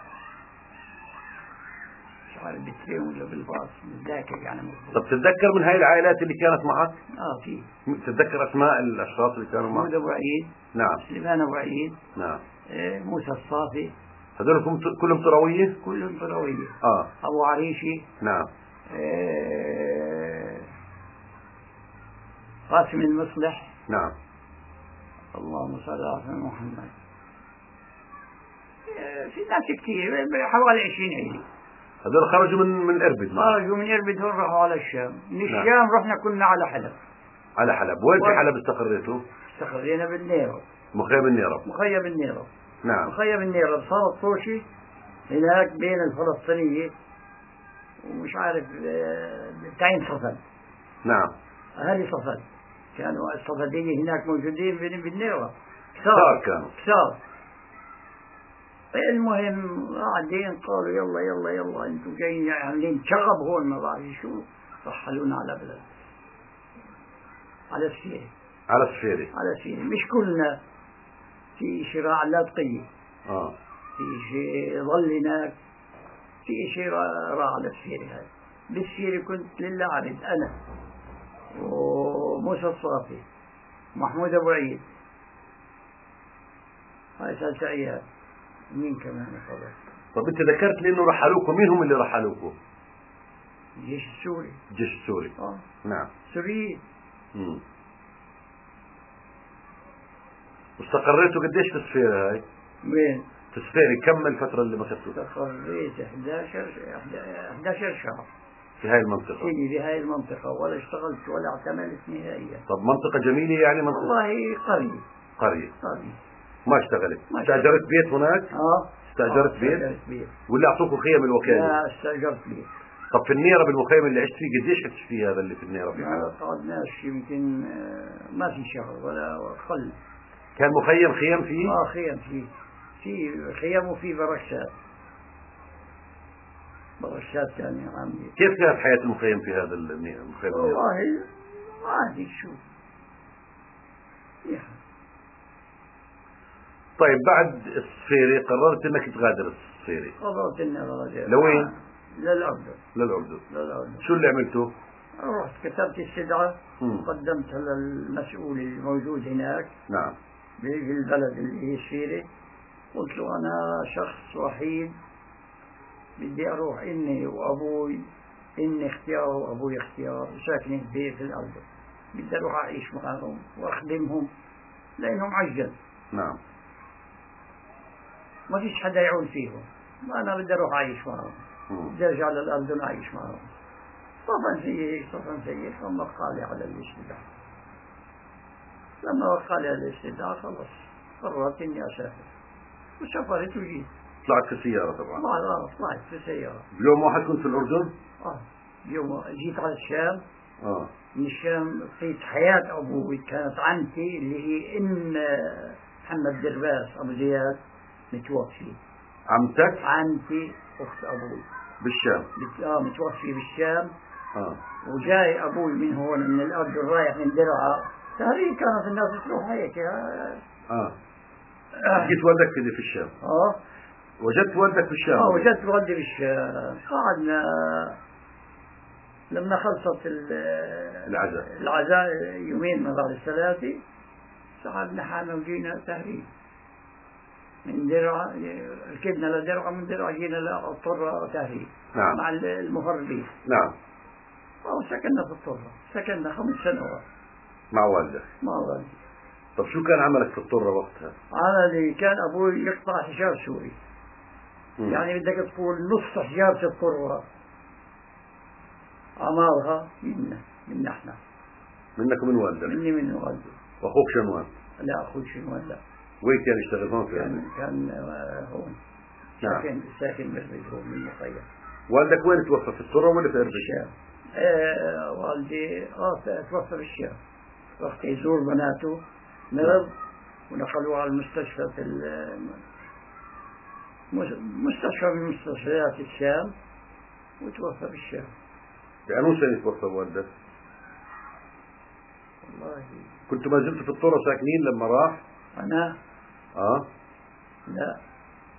مش عارف بالترين ولا بالباص، متذكر يعني مضبوط. طب تتذكر من هاي العائلات اللي كانت معك؟ في. تتذكر أسماء الأشخاص اللي كانوا معك؟ محمود أبو عيد. نعم. سليمان أبو عيد. نعم. موسى الصافي. هذول كلهم طروية؟ كلهم طروية. أبو عريشي. نعم. قاسم المصلح. نعم. اللهم صل على محمد. في ناس كثير، حوالي 20 عيلة. هذول خرجوا من إربد معك؟ خرجوا من إربد هون راحوا على الشام. من الشام رحنا كنا على حلب. وين في حلب استقريتوا؟ استقرينا بالنيرب. مخيم النيرب. نعم. مخيم النيرب صارت طوشي هناك بين الفلسطينية ومش عارف تعين صفد. نعم. أهالي صفد كانوا الصفدية هناك موجودين بالنيرة كثار كانوا كثار. المهم قاعدين قالوا يلا يلا يلا انتم جايين عاملين شغب هون ما بعرف شو، رحلونا على بلد على السفيرة. على السفيرة مش كلنا، في شي راح على لاذقية، في شي ظل هناك، في شي راح على السفيرة. هاي بالسفيرة كنت لله عبد أنا وموسى الصافي محمود أبو عيد، هاي 3 أيام. مين كمان خبر؟ طب انت ذكرت لي انه رحلوكم، مين هم اللي رحلوكم؟ الجيش السوري. الجيش السوري. نعم. سوريين. واستقريتوا قديش في السفيرة هاي؟ وين؟ في السفيرة كم الفترة اللي مكثتوا؟ استقريت 11 شهر في هاي المنطقة. في هاي المنطقة، ولا اشتغلت ولا اعتملت نهائيا. طب منطقة جميلة يعني منطقة؟ والله قرية. ما اشتغلت؟ استأجرت بيت هناك؟ استأجرت بيت؟ ولا اعطوكوا خيم الوكالة؟ لا استأجرت بيت. طب في النيرة بالمخيم اللي عشت فيه قديش عشت فيه هذا اللي في النيرة؟ ما قعدناش يمكن ما في شهر ولا قل. كان مخيم خيم فيه؟ خيم فيه، في خيم وفي برشات كان يا عمي. كيف كانت حياة المخيم في هذا المخيم؟ والله عادي شو يعني. طيب بعد السفيرة قررت انك تغادر السفيرة؟ قررت اني اغادر. لوين؟ للأردن. شو اللي عملته؟ رحت كتبت استدعاء، قدمتها للمسؤول الموجود هناك. نعم. بالبلد اللي هي السفيرة، قلت له أنا شخص وحيد بدي أروح، إني وأبوي، إني اختيار وأبوي اختيار، وساكنين في الأردن، بدي أروح أعيش معهم وأخدمهم لأنهم عجل. نعم. ما فيش حدا يعول فيهم، أنا بدي أروح أعيش معهم، بدي أرجع للأردن أعيش معهم. طبعا زي ثم قال على الاستدعاء. لما وقع لي الاستدعاء خلص قررت إني أسافر، وسافرت وجيت. طلعت في السيارة طبعا؟ طلعت في السيارة. بيوم واحد كنت في الأردن؟ يوم جيت على الشام. من الشام لقيت حياة أبوي، كانت عمتي اللي هي إم محمد درباس أبو زياد متوفي. عمتك؟ عمتي أخت أبوي بالشام. متوفي بالشام. وجاي أبوي من هون من الأردن رايح من درعا، تهريب كانت الناس تروح هيك. جيت والدك في الشام؟ وجدت والدك في الشام؟ وجدت والدي بالشام. قعدنا لما خلصت العزاء يومين من بعد الثلاثة، صعدنا حالنا وجينا تهريب من درعا، ركبنا لدرعا، من درعا جينا للطرة تهريب. نعم. مع المهربين. نعم. وسكننا في الطرة، سكننا 5 سنوات مع والدك؟ مع والدي. طب شو كان عملك في الطرة وقتها؟ عملي كان أبوي يقطع حجار سوري. يعني بدك تقول نص حجارة الطرة عمارها منا احنا. منك ومن والدك؟ مني من والدي. وأخوك شنوان؟ لا أخوي شنوان لا. وين كان يشتغل هون؟ كان هون. نعم. ساكن بالبيت هون من مخيم. والدك وين توفى، في الطرة ولا في إربد؟ الشام. والدي توفى بالشام، وقت يزور بناته مرض ونقلوه على المستشفى في مستشفى من مستشفيات الشام، وتوفى بالشام. بأنو سنة توفى والدك؟ والله كنتوا ما زلتوا في الطرة ساكنين لما راح؟ أنا؟ لا،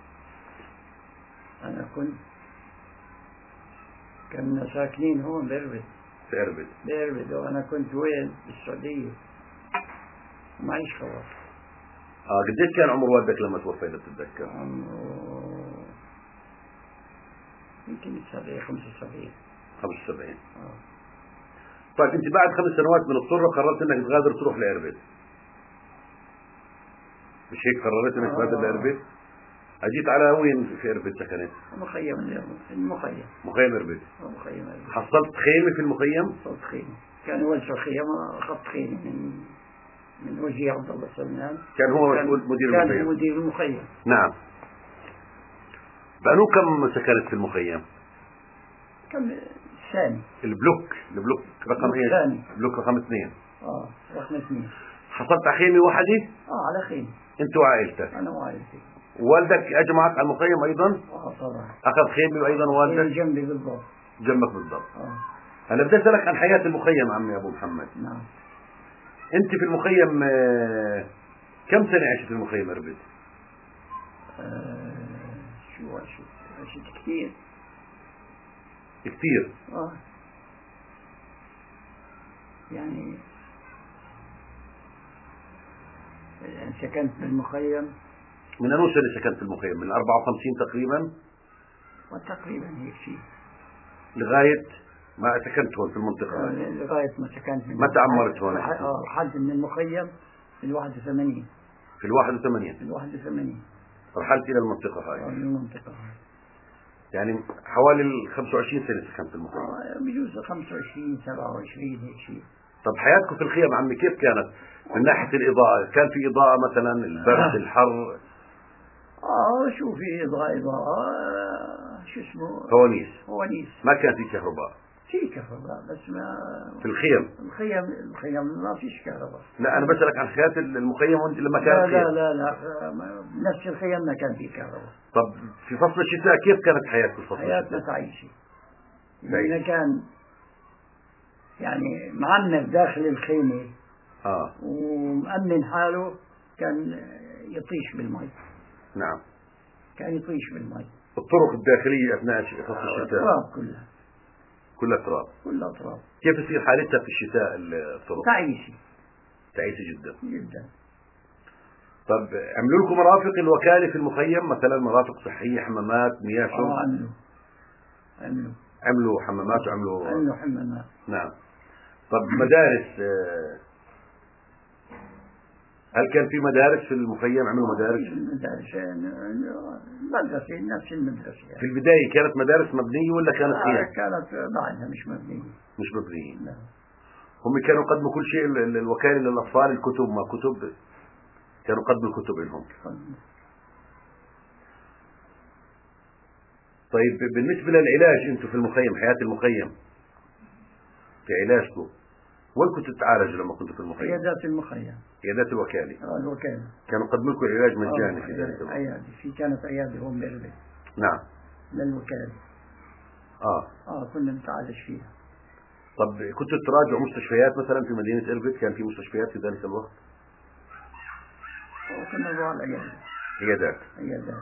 أنا كنا ساكنين هون بإربد. في إربد؟ بإربد، وأنا كنت وين بالسعودية ومعيش خلاص. قديش كان عمر والدك لما توفى إذا بتتذكر؟ عمره يمكن 75. 75. طيب أنت بعد 5 سنوات من الطرة قررت إنك تغادر تروح لإربد، مش هيك قررت إنك تغادر لإربد؟ أجيت على وين في إربد سكنت؟ المخيم. مخيم إربد. مخيم إربد. حصلت خيمة في المخيم؟ حصلت خيمة، كان ولش الخيمة، أخذت خيمة من وجيه عبد الله سلمان. كان هو مدير المخيم؟ كان مدير المخيم. نعم. بأنو كم سكنت في المخيم؟ كم الثاني. البلوك رقم ايش؟ الثاني. البلوك رقم 2. رحنا اثنين. حصلت على خيمة واحدة؟ على خيمة. أنت وعائلتك؟ أنا وعائلتي. والدك أجمعك على المخيم أيضا؟ طبعا. أخذ خيمة أيضا والدك؟ جنبي بالضبط. جنبك بالضبط. أنا بدي أسألك عن حياة المخيم عمي أبو محمد. نعم. أنت في المخيم كم سنة عشت في المخيم أربد؟ شو عشت كثير. كثير؟ يعني سكنت بالمخيم. من أي سنة سكنت في المخيم؟ من 54 تقريبا؟ وتقريبا هيك شيء. لغاية ما سكنت هون في المنطقة؟ لغاية ما سكنت. متى عمرت هون؟ رحلت من المخيم في 81. في 81؟ في 81 رحلت إلى المنطقة هاي. المنطقة هاي. يعني حوالي 25 سنة سكنت في المخيم. بجوز 25 27 هيك شيء. طب حياتكم في الخيم عمي كيف كانت؟ من ناحية الإضاءة، كان في إضاءة مثلا، البرد، الحر؟ شو في إضاءة شو اسمه؟ فوانيس. ما كان في كهرباء؟ في كهرباء بس ما في الخيم. الخيم ما فيش كهرباء. لا أنا بسألك عن حياة المخيم وأنت لما كان الخيم. لا نفس الخيم ما كان في كهرباء. طب في فصل الشتاء كيف كانت حياتكم في فصل الشتاء؟ حياتنا تعيشي. إذا كان يعني معمر داخل الخيمة ومأمن حاله كان يطيش بالمي. نعم. كان يطيش بالمي. الطرق الداخلية أثناء فصل الشتاء تراب كلها تراب. كيف تصير حالتها في الشتاء الطرق؟ تعيسي جدا. طب عملوا لكم مرافق الوكالة في المخيم مثلا، مرافق صحية، حمامات، مياه شرب؟ عملوا حمامات عملوا حمامات. نعم. طب مدارس، هل كان في مدارس في المخيم؟ عملوا مدارس؟ مدرسة نفس المدرسة يعني. في البداية كانت مدارس مبنية ولا كانت خيام؟ كانت بعدها مش مبنية. لا. هم كانوا يقدموا كل شيء الوكالة للأطفال، الكتب ما كتب، كانوا يقدموا الكتب لهم. طيب بالنسبة للعلاج انتم في المخيم، حياة المخيم في علاجكم وين كنتوا تتعالجوا لما كنتوا في المخيم؟ عيادات المخيم. عيادات الوكالة. الوكالة. كانوا يقدموا لكم علاج مجاني في ذلك الوقت؟ عيادة، كانت عيادة هون بإربد. نعم. للوكالة. كنا نتعالج فيها. طب كنتوا تراجعوا مستشفيات مثلا في مدينة إربد؟ كان في مستشفيات في ذلك الوقت؟ كنا نروح على عيادات. عيادات.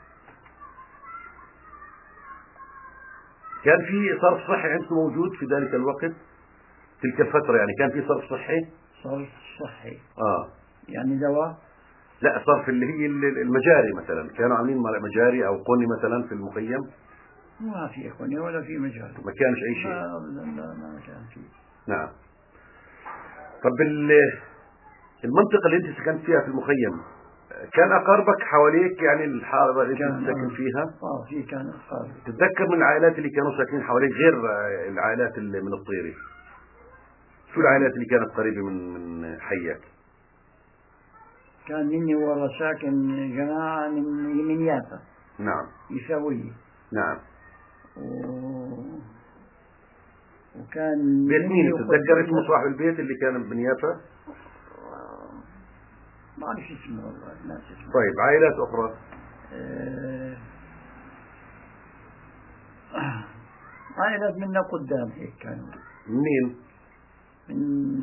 كان في صرف صحي عندكم موجود في ذلك الوقت؟ تلك الفترة يعني كان في صرف صحي؟ صرف صحي. يعني دواء؟ لا، صرف اللي هي المجاري مثلا، كانوا عاملين مجاري او قني مثلا في المخيم؟ ما في قني ولا في مجاري. ما كانش اي شيء؟ لا ما كان في. نعم. طب المنطقة اللي انت سكنت فيها في المخيم كان اقاربك حواليك، يعني الحارة اللي انت ساكن فيها؟ في كان اقارب. تتذكر من العائلات اللي كانوا ساكنين حواليك غير العائلات اللي من الطيري؟ شو العائلات اللي كانت قريبة من حيك؟ كان مني ورا ساكن جماعة من يافا. نعم. يساوي. نعم. وكان بيت مين؟ تتذكر اسمه صاحب البيت اللي كان من يافا؟ ما أعرف اسمه والله، ناس اسمه. طيب عائلات أخرى؟ عائلات منا قدام هيك كانوا. منين؟ من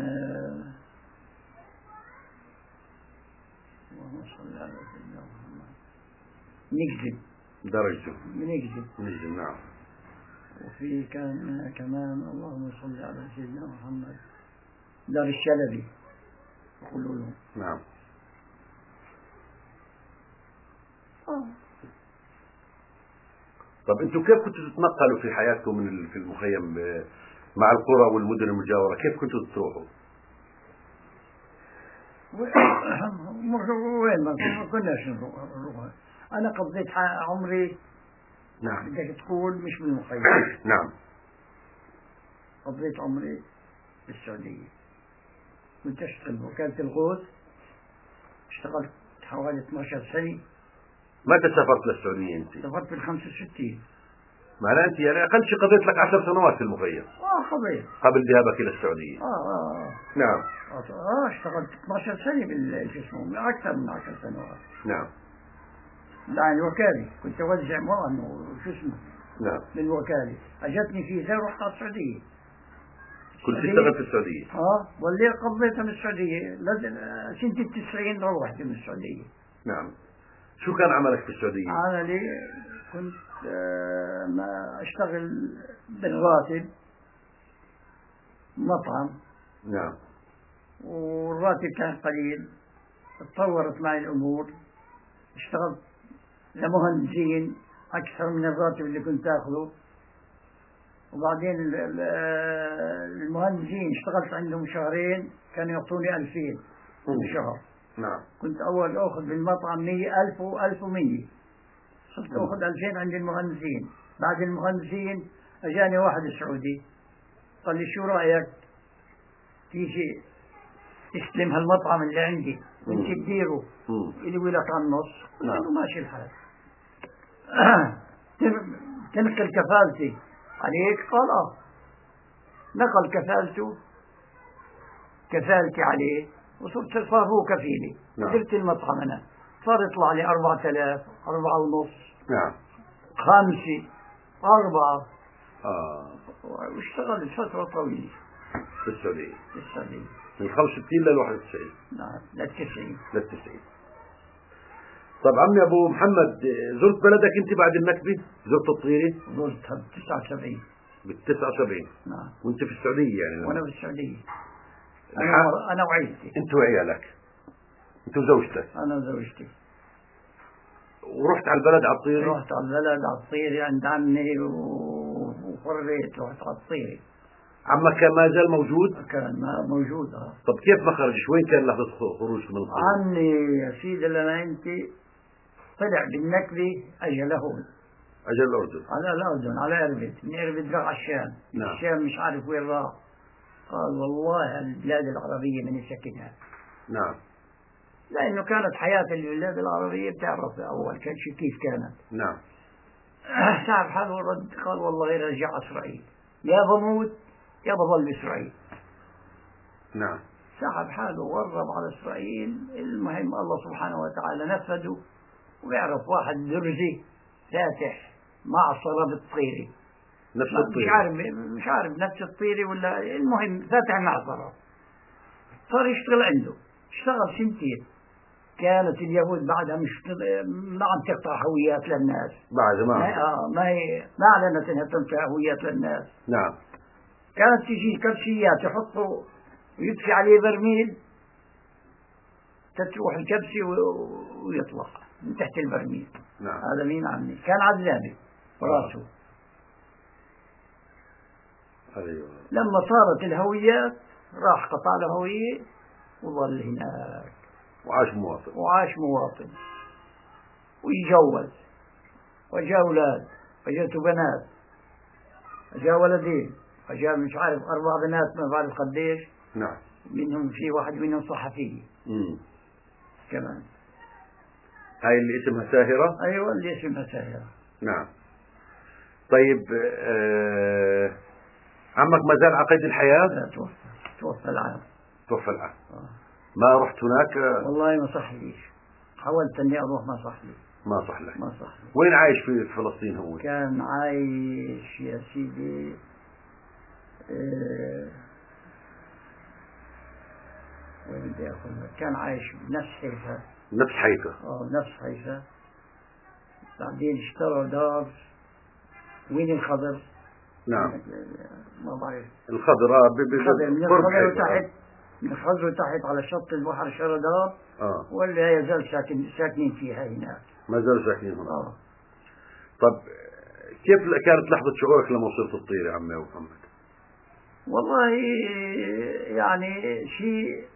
اللهم صل على سيدنا محمد. نجد. درجته. نجد. نعم. وفي كان كمان اللهم صل على سيدنا محمد دار الشلبي يقولوا له. نعم. طب انتم كيف كنتوا تتنقلوا في حياتكم في المخيم مع القرى والمدن المجاورة؟ كيف كنتوا تروحوا؟ وين ما كناش نروح. أنا قضيت عمري. نعم. بدك تقول مش بالمخيم. نعم. قضيت عمري بالسعودية. كنت أشتغل بوكالة الغوث، اشتغلت حوالي 12 سنة. متى سافرت للسعودية أنت؟ سافرت بال65. معناه أنت يعني أقل شيء قضيت لك 10 سنوات في المخيم. قضيت قبل ذهابك إلى السعودية. نعم. اشتغلت 12 سنة اسمه أكثر من 10 سنوات. نعم. يعني الوكالة كنت أوزع موان وشو اسمه. نعم. للوكالة أجتني فيزا ورحت على السعودية. كنت تشتغل في السعودية؟ واللي قضيتها من السعودية لازم سنة 90 روحت من السعودية. نعم. شو كان عملك في السعودية؟ عملي كنت ما أشتغل بالراتب مطعم. نعم. والراتب كان قليل. تطورت معي الأمور. اشتغلت لمهندسين أكثر من الراتب اللي كنت أخذه. وبعدين المهندسين اشتغلت عندهم شهرين كانوا يعطوني 2000 كل شهر. نعم. كنت أول أخذ بالمطعم 100,000 و1100. صرت أخذ 2000 عند المهندسين. بعد المهندسين أجاني واحد سعودي قال لي شو رأيك تيجي تستلم هالمطعم اللي عندي وانت تديره يلوي لك على النص. قلت له ماشي الحال. تنقل كفالتي عليك؟ قال نقل كفالتي عليه صار هو كفيلي. درت المطعم أنا صار يطلع لي 4000 4.5. نعم. 5 4. واشتغلت فترة طويلة في السعودية. من 65 ل 91. نعم لل90. طب عمي أبو محمد، زرت بلدك أنت بعد النكبة؟ زرت الطيري؟ زرتها ب79. بال79. نعم. وأنت في السعودية يعني؟ وأنا في السعودية. أنا وعيلتي. أنت وعيالك؟ أنت وزوجتك؟ أنا وزوجتي. ورحت على البلد على الطيري؟ رحت على البلد على الطيري عند عمي وفريت رحت على الطيري. عمك كان ما زال موجود؟ كان موجود. طب كيف ما خرجش؟ وين كان لحظة خروج من الطيري؟ عمي يا سيدي لما أنت طلع بالنكبة أجى لهون. أجل الأردن. على الأردن على إربد. من إربد راح على الشام. نعم. الشام مش عارف وين راح. قال والله البلاد العربية من سكنها. نعم. لأنه كانت حياة البلاد العربية بتعرف أول كان كيف كانت. نعم. تعرف حاله رد قال والله غير رجع إسرائيل. يا بموت يا بظل بإسرائيل. نعم. سحب حاله وقرب على إسرائيل. المهم الله سبحانه وتعالى نفذه. ويعرف واحد درزي فاتح معصرة بالطيري. نفس الطيري. مش عارف نفس الطيري ولا المهم فاتح معصرة. صار يشتغل عنده. اشتغل 2 سنين. كانت اليهود بعدها ما عم تقطع هويات للناس. بعد ما أعلنت أنها تقطع هويات للناس. نعم. كانت تجي كبسيات يحطوا ويدفي عليه برميل تتروح الكبسة ويطلع من تحت البرميل. نعم. هذا مين عمي كان عذابي راسه. أيوة. لما صارت الهويات راح قطع له هوية وظل هناك وعاش مواطن ويجوز وجاء أولاد وجاءته بنات وجاء ولدين وجاء مش عارف 4 بنات ما بعرف قديش. نعم. منهم في واحد منهم صحفي كمان. هاي اللي اسمها ساهرة؟ أيوة اللي اسمها ساهرة. نعم. طيب عمك ما زال على قيد الحياة؟ لا توفى العام. ما رحت هناك؟ والله ما صح ليش. حاولت اني اروح ما صح لي. ما صح لك. وين عايش في فلسطين هو؟ كان عايش يا سيدي وين بدي اقول لك كان عايش بنفس حيفا. نفس حيفا. بعدين اشترى دار وين الخضر. نعم. ما بعرف. الخضر من الخضر وتحت على شط البحر شرى دار. ولا يزال ساكنين فيها هناك. ما زالوا ساكنين هنا. طب كيف كانت لحظة شعورك لما وصلت الطيرة يا عمي محمد؟ والله يعني شيء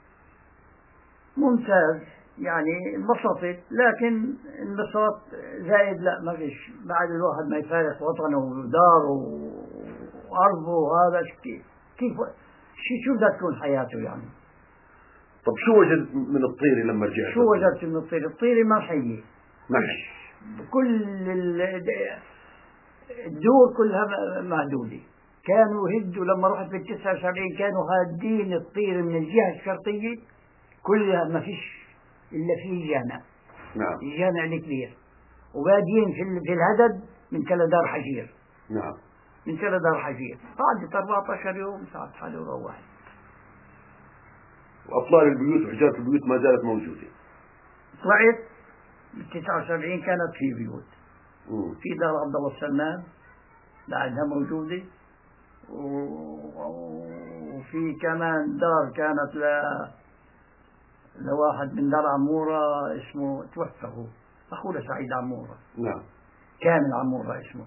ممتاز. يعني انبسطت لكن انبساط زايد لا ما فيش. بعد الواحد ما يفارق وطنه وداره وأرضه وهذا كيف شو بدها تكون حياته يعني. طب شو وجدت من الطيري لما رجعت؟ شو وجدت من الطيري؟ الطيري ما حية. كل الدور كلها معدودة. كانوا يهدوا لما رحت بال79 كانوا هادين الطير من الجهة الشرقية كلها، ما فيش إلا في جامع. نعم. الجامع الكبير، وبادين في الهدد من كلا حجير. نعم. من كلا حجير. قعدت 14 يوم ساعة حالي وروحت. وأطلال البيوت وحجارة البيوت ما زالت موجودة. طلعت بال79 كانت في بيوت. في دار عبد الله السلمان بعدها موجودة، وفي كمان دار كانت لواحد من دار عمورة اسمه توفى، هو أخوه سعيد عمورة. نعم. كامل عمورة اسمه.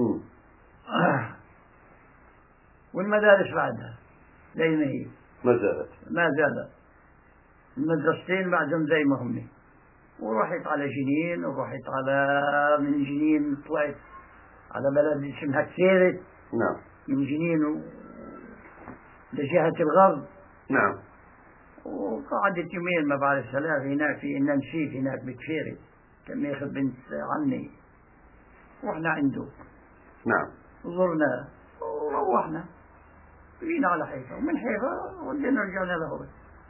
والمدارس بعدها زي ما هي ما زالت المدرستين بعدهم زي ما هم. ورحت على جنين، ورحت على من جنين طلعت على بلد اسمها كسيرت. نعم. من جنين لجهة الغرب. نعم. وقعدت يومين ما بعرف ثلاث هناك في نسيف هناك بكفيري، كان ياخذ بنت عمي، رحنا عنده. نعم. زرناه وروحنا جينا على حيفا، ومن حيفا ودينا رجعنا لهون.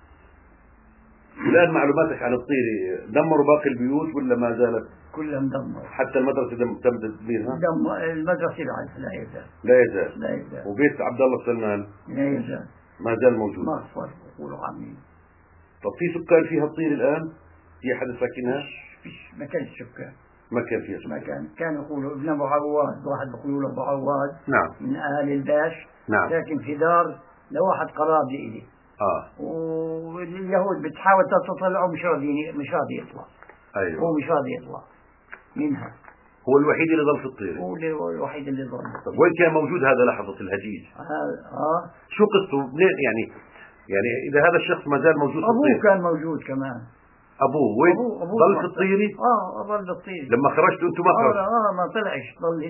الآن معلوماتك عن الطيري دمروا باقي البيوت ولا ما زالت؟ كلها مدمرة. حتى المدرسة تم تدميرها؟ المدرسة بعد لا يزال. لا يزال. وبيت عبد الله السلمان؟ لا يزال. ما زال موجود. ما صار يقولوا عمين. طب في سكان فيها الطير الآن؟ في حد ساكنها؟ فيش ما كانش سكان. ما كان فيها سكان. ما كانوا يقولوا ابن أبو عواد، واحد بيقولوا له أبو عواد. نعم. من أهل الباش. نعم. ساكن في دار لواحد قراب لإلي. واليهود بتحاول تطلعه مش راضي يطلع. أيوة. هو مش راضي يطلع منها. هو الوحيد اللي ظل في الطير. هو الوحيد اللي ظل. طب وين كان موجود هذا لحظة الهجيج؟ شو قصته؟ منين يعني إذا هذا الشخص ما زال موجود في الطير؟ أبوه كان موجود كمان. أبوه وين؟ ظل في الطيري؟ ظل في الطيري. لما خرجتوا أنتم ما خرجتوا؟ ما طلعش، ظل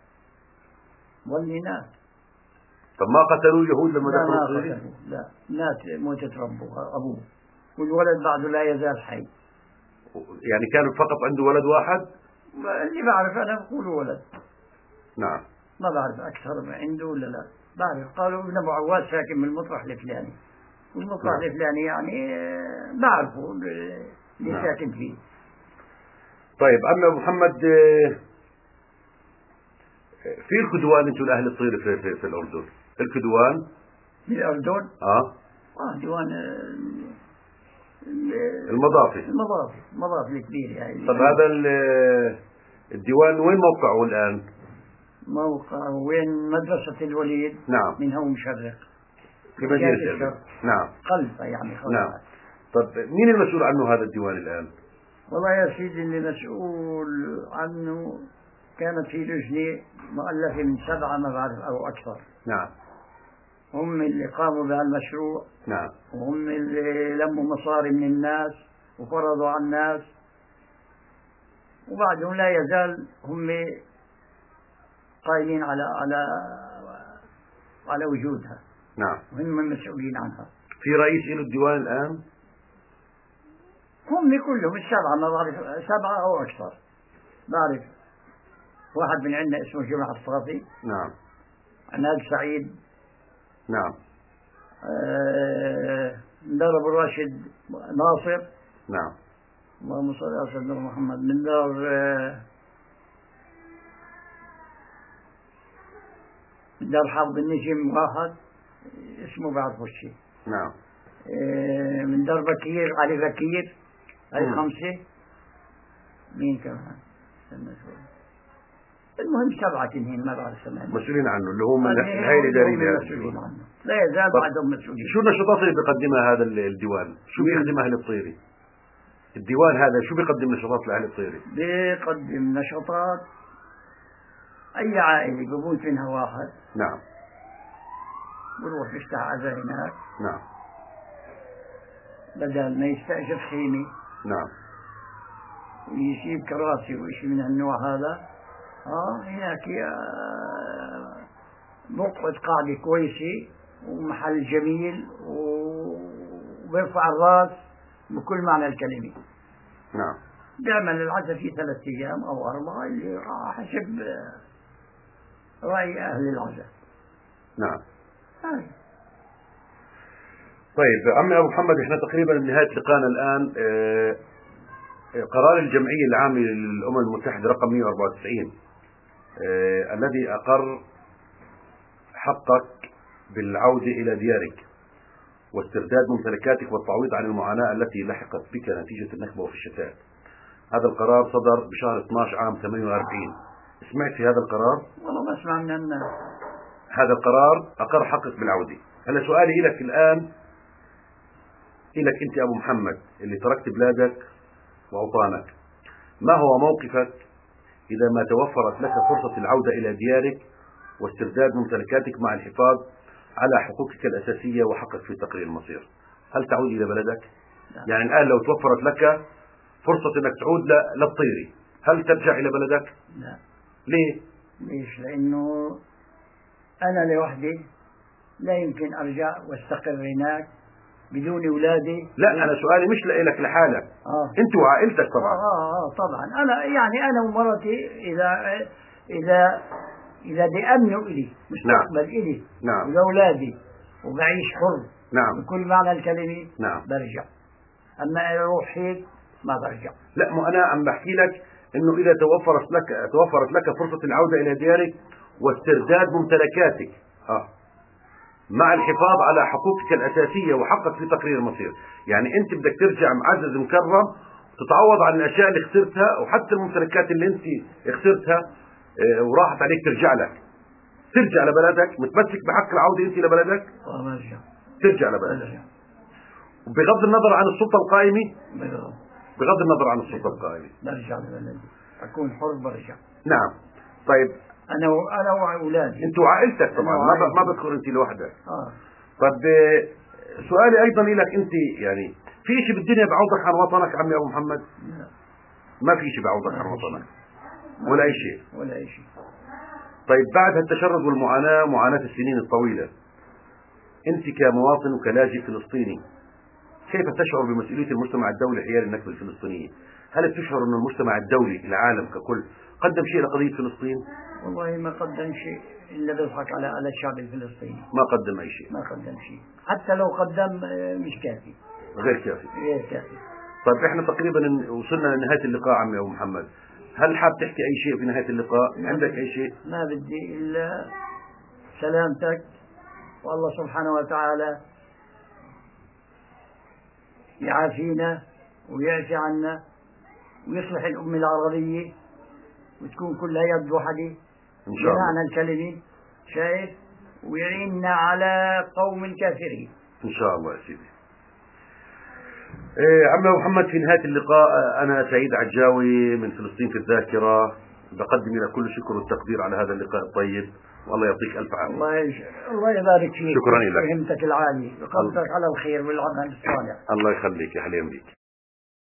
هناك. طب ما قتلوا اليهود لما دخلوا الطيري؟ لا، ناس موتت أبوه، والولد بعده لا يزال حي. يعني كان فقط عنده ولد واحد؟ اللي بعرف أنا بقول ولد. نعم. ما بعرف أكثر من عنده ولا لا. بعرف قالوا ابن أبو عواد ساكن من المطرح الفلاني، والمطرح الفلاني يعني بعرفه اللي ساكن فيه. طيب عم أبو محمد، في الكدوان انتم الأهل الطير في الأردن؟ الكدوان في الأردن؟ ديوان المضافي الكبير يعني. طب هذا الديوان وين موقعه الآن؟ موقعه وين؟ مدرسة الوليد. نعم. من هو مشرق في مدينة الشرق. نعم. قلبه يعني خلفه. نعم. طب مين المسؤول عنه هذا الديوان الآن؟ والله يا سيدي اللي مسؤول عنه كانت في لجنة مؤلفة من 7 ما بعرف أو أكثر. نعم. هم اللي قاموا بهالمشروع. نعم. وهم اللي لموا مصاري من الناس وفرضوا على الناس، وبعدهم لا يزال هم قائمين على وجودها. نعم. وهم المسؤولين عنها. في رئيس له الديوان الآن؟ هم كلهم 7 ما بعرف 7 أو أكثر. بعرف واحد من عندنا اسمه جمع الصافي. نعم. عناد سعيد. نعم. من دار أبو راشد ناصر. نعم. اللهم صل على سيدنا محمد. من دار حافظ النجم واحد اسمه بعرفه شيء. نعم. من دار بكير علي بكير، هاي 5. مين كمان؟ المهم 7 تنهين ما بعرف 8 مسؤولين عنه، اللي هم هاي الإداريين مسؤولين عنه. لا يزال بعدهم مسؤولين. شو النشاطات اللي بيقدمها هذا الديوان؟ شو بيخدم أهل الطيري؟ الديوان هذا شو بيقدم نشاطات لأهل الطيري؟ بيقدم نشاطات أي عائلة بموت منها واحد. نعم. بروح بيفتح عزا هناك. نعم. بدل ما يستأجر خيمة. نعم. ويجيب كراسي وإشي من النوع هذا. هناك مقعد قاعدة كويسة ومحل جميل وبيرفع الراس بكل معنى الكلمة. نعم. بيعمل العزاء في 3 أيام أو 4 اللي حسب رأي أهل العزاء. نعم. طيب عمي أبو محمد، إحنا تقريبا بنهاية لقاءنا الآن. قرار الجمعية العامة للأمم المتحدة رقم 194 الذي أقر حقك بالعودة إلى ديارك واسترداد ممتلكاتك والتعويض عن المعاناة التي لحقت بك نتيجة النكبة وفي الشتات. هذا القرار صدر بشهر 12 عام 48. سمعت في هذا القرار؟ والله ما اسمع من الناس. هذا القرار أقر حقك بالعودة. هلا سؤالي لك الآن، إلك أنت أبو محمد اللي تركت بلادك وأوطانك، ما هو موقفك إذا ما توفرت لك فرصة العودة إلى ديارك واسترداد ممتلكاتك مع الحفاظ على حقوقك الأساسية وحقك في تقرير المصير؟ هل تعود إلى بلدك؟ لا. يعني الآن لو توفرت لك فرصة أنك تعود للطيري، هل ترجع إلى بلدك؟ لا. ليه؟ ليش؟ لأنه أنا لوحدي لا يمكن أرجع واستقر هناك بدون أولادي. لا، أنا سؤالي مش لك لحالك، أنت وعائلتك طبعا. طبعا. أنا ومرتي إذا دي أمن إلي مستقبل إلي وأولادي وبعيش حر بكل معنى الكلمة برجع. أما أروح هيك ما برجع. لا، مو أنا عم بحكي لك إنه إذا توفرت لك فرصة العودة إلى ديارك واسترداد ممتلكاتك مع الحفاظ على حقوقك الأساسية وحقك في تقرير المصير، يعني أنت بدك ترجع معزز مكرم تتعوض عن الأشياء اللي خسرتها، وحتى الممتلكات اللي أنت خسرتها وراحت عليك ترجع لبلدك متمسك بحق العودة أنت لبلدك؟ ترجع لبلدك بغض النظر عن السلطة القائمة. بغض النظر عن السلطة القائمة برجع لبلدي، أكون حر برجع. نعم. طيب أنا وأولادي. أنت وعائلتك طبعا، ما بدخل أنت لوحدك. طيب سؤالي أيضا لك أنت، يعني في شيء بالدنيا بعوضك عن وطنك عمي أبو محمد؟ لا. ما في شيء بعوضك عن وطنك ولا أي شيء. ولا أي شيء. طيب بعد هالتشرد والمعاناة، معاناة السنين الطويلة، أنت كمواطن وكلاجئ فلسطيني كيف تشعر بمسؤولية المجتمع الدولي حيال النكبة الفلسطينية؟ هل تشعر أن المجتمع الدولي العالم ككل قدم شيء لقضية فلسطين؟ والله ما قدم شيء إلا بيضحك على الشعب الفلسطيني. ما قدم أي شيء. ما قدم شيء، حتى لو قدم مش كافي. غير كافي. غير كافي. طيب احنا تقريبا وصلنا لنهاية اللقاء عمي أبو محمد، هل حاب تحكي أي شيء في نهاية اللقاء؟ عندك أي شيء؟ ما بدي إلا سلامتك، والله سبحانه وتعالى يعافينا ويعفي عنا ويصلح الأمة العربية وتكون كلها يد وحدة إن شاء الله بمعنى الكلمة، شايف، ويعيننا على قوم الكافرين إن شاء الله يا سيدي. عمي أبو محمد، في نهاية اللقاء أنا سعيد عجاوي من فلسطين في الذاكرة بقدم لك كل شكر والتقدير على هذا اللقاء الطيب، والله يعطيك ألف عافية. الله يبارك فيك. شكرا لك. فهمتك العالي وقدرك على الخير والعمل الصالح. الله يخليك يا حليم بيك.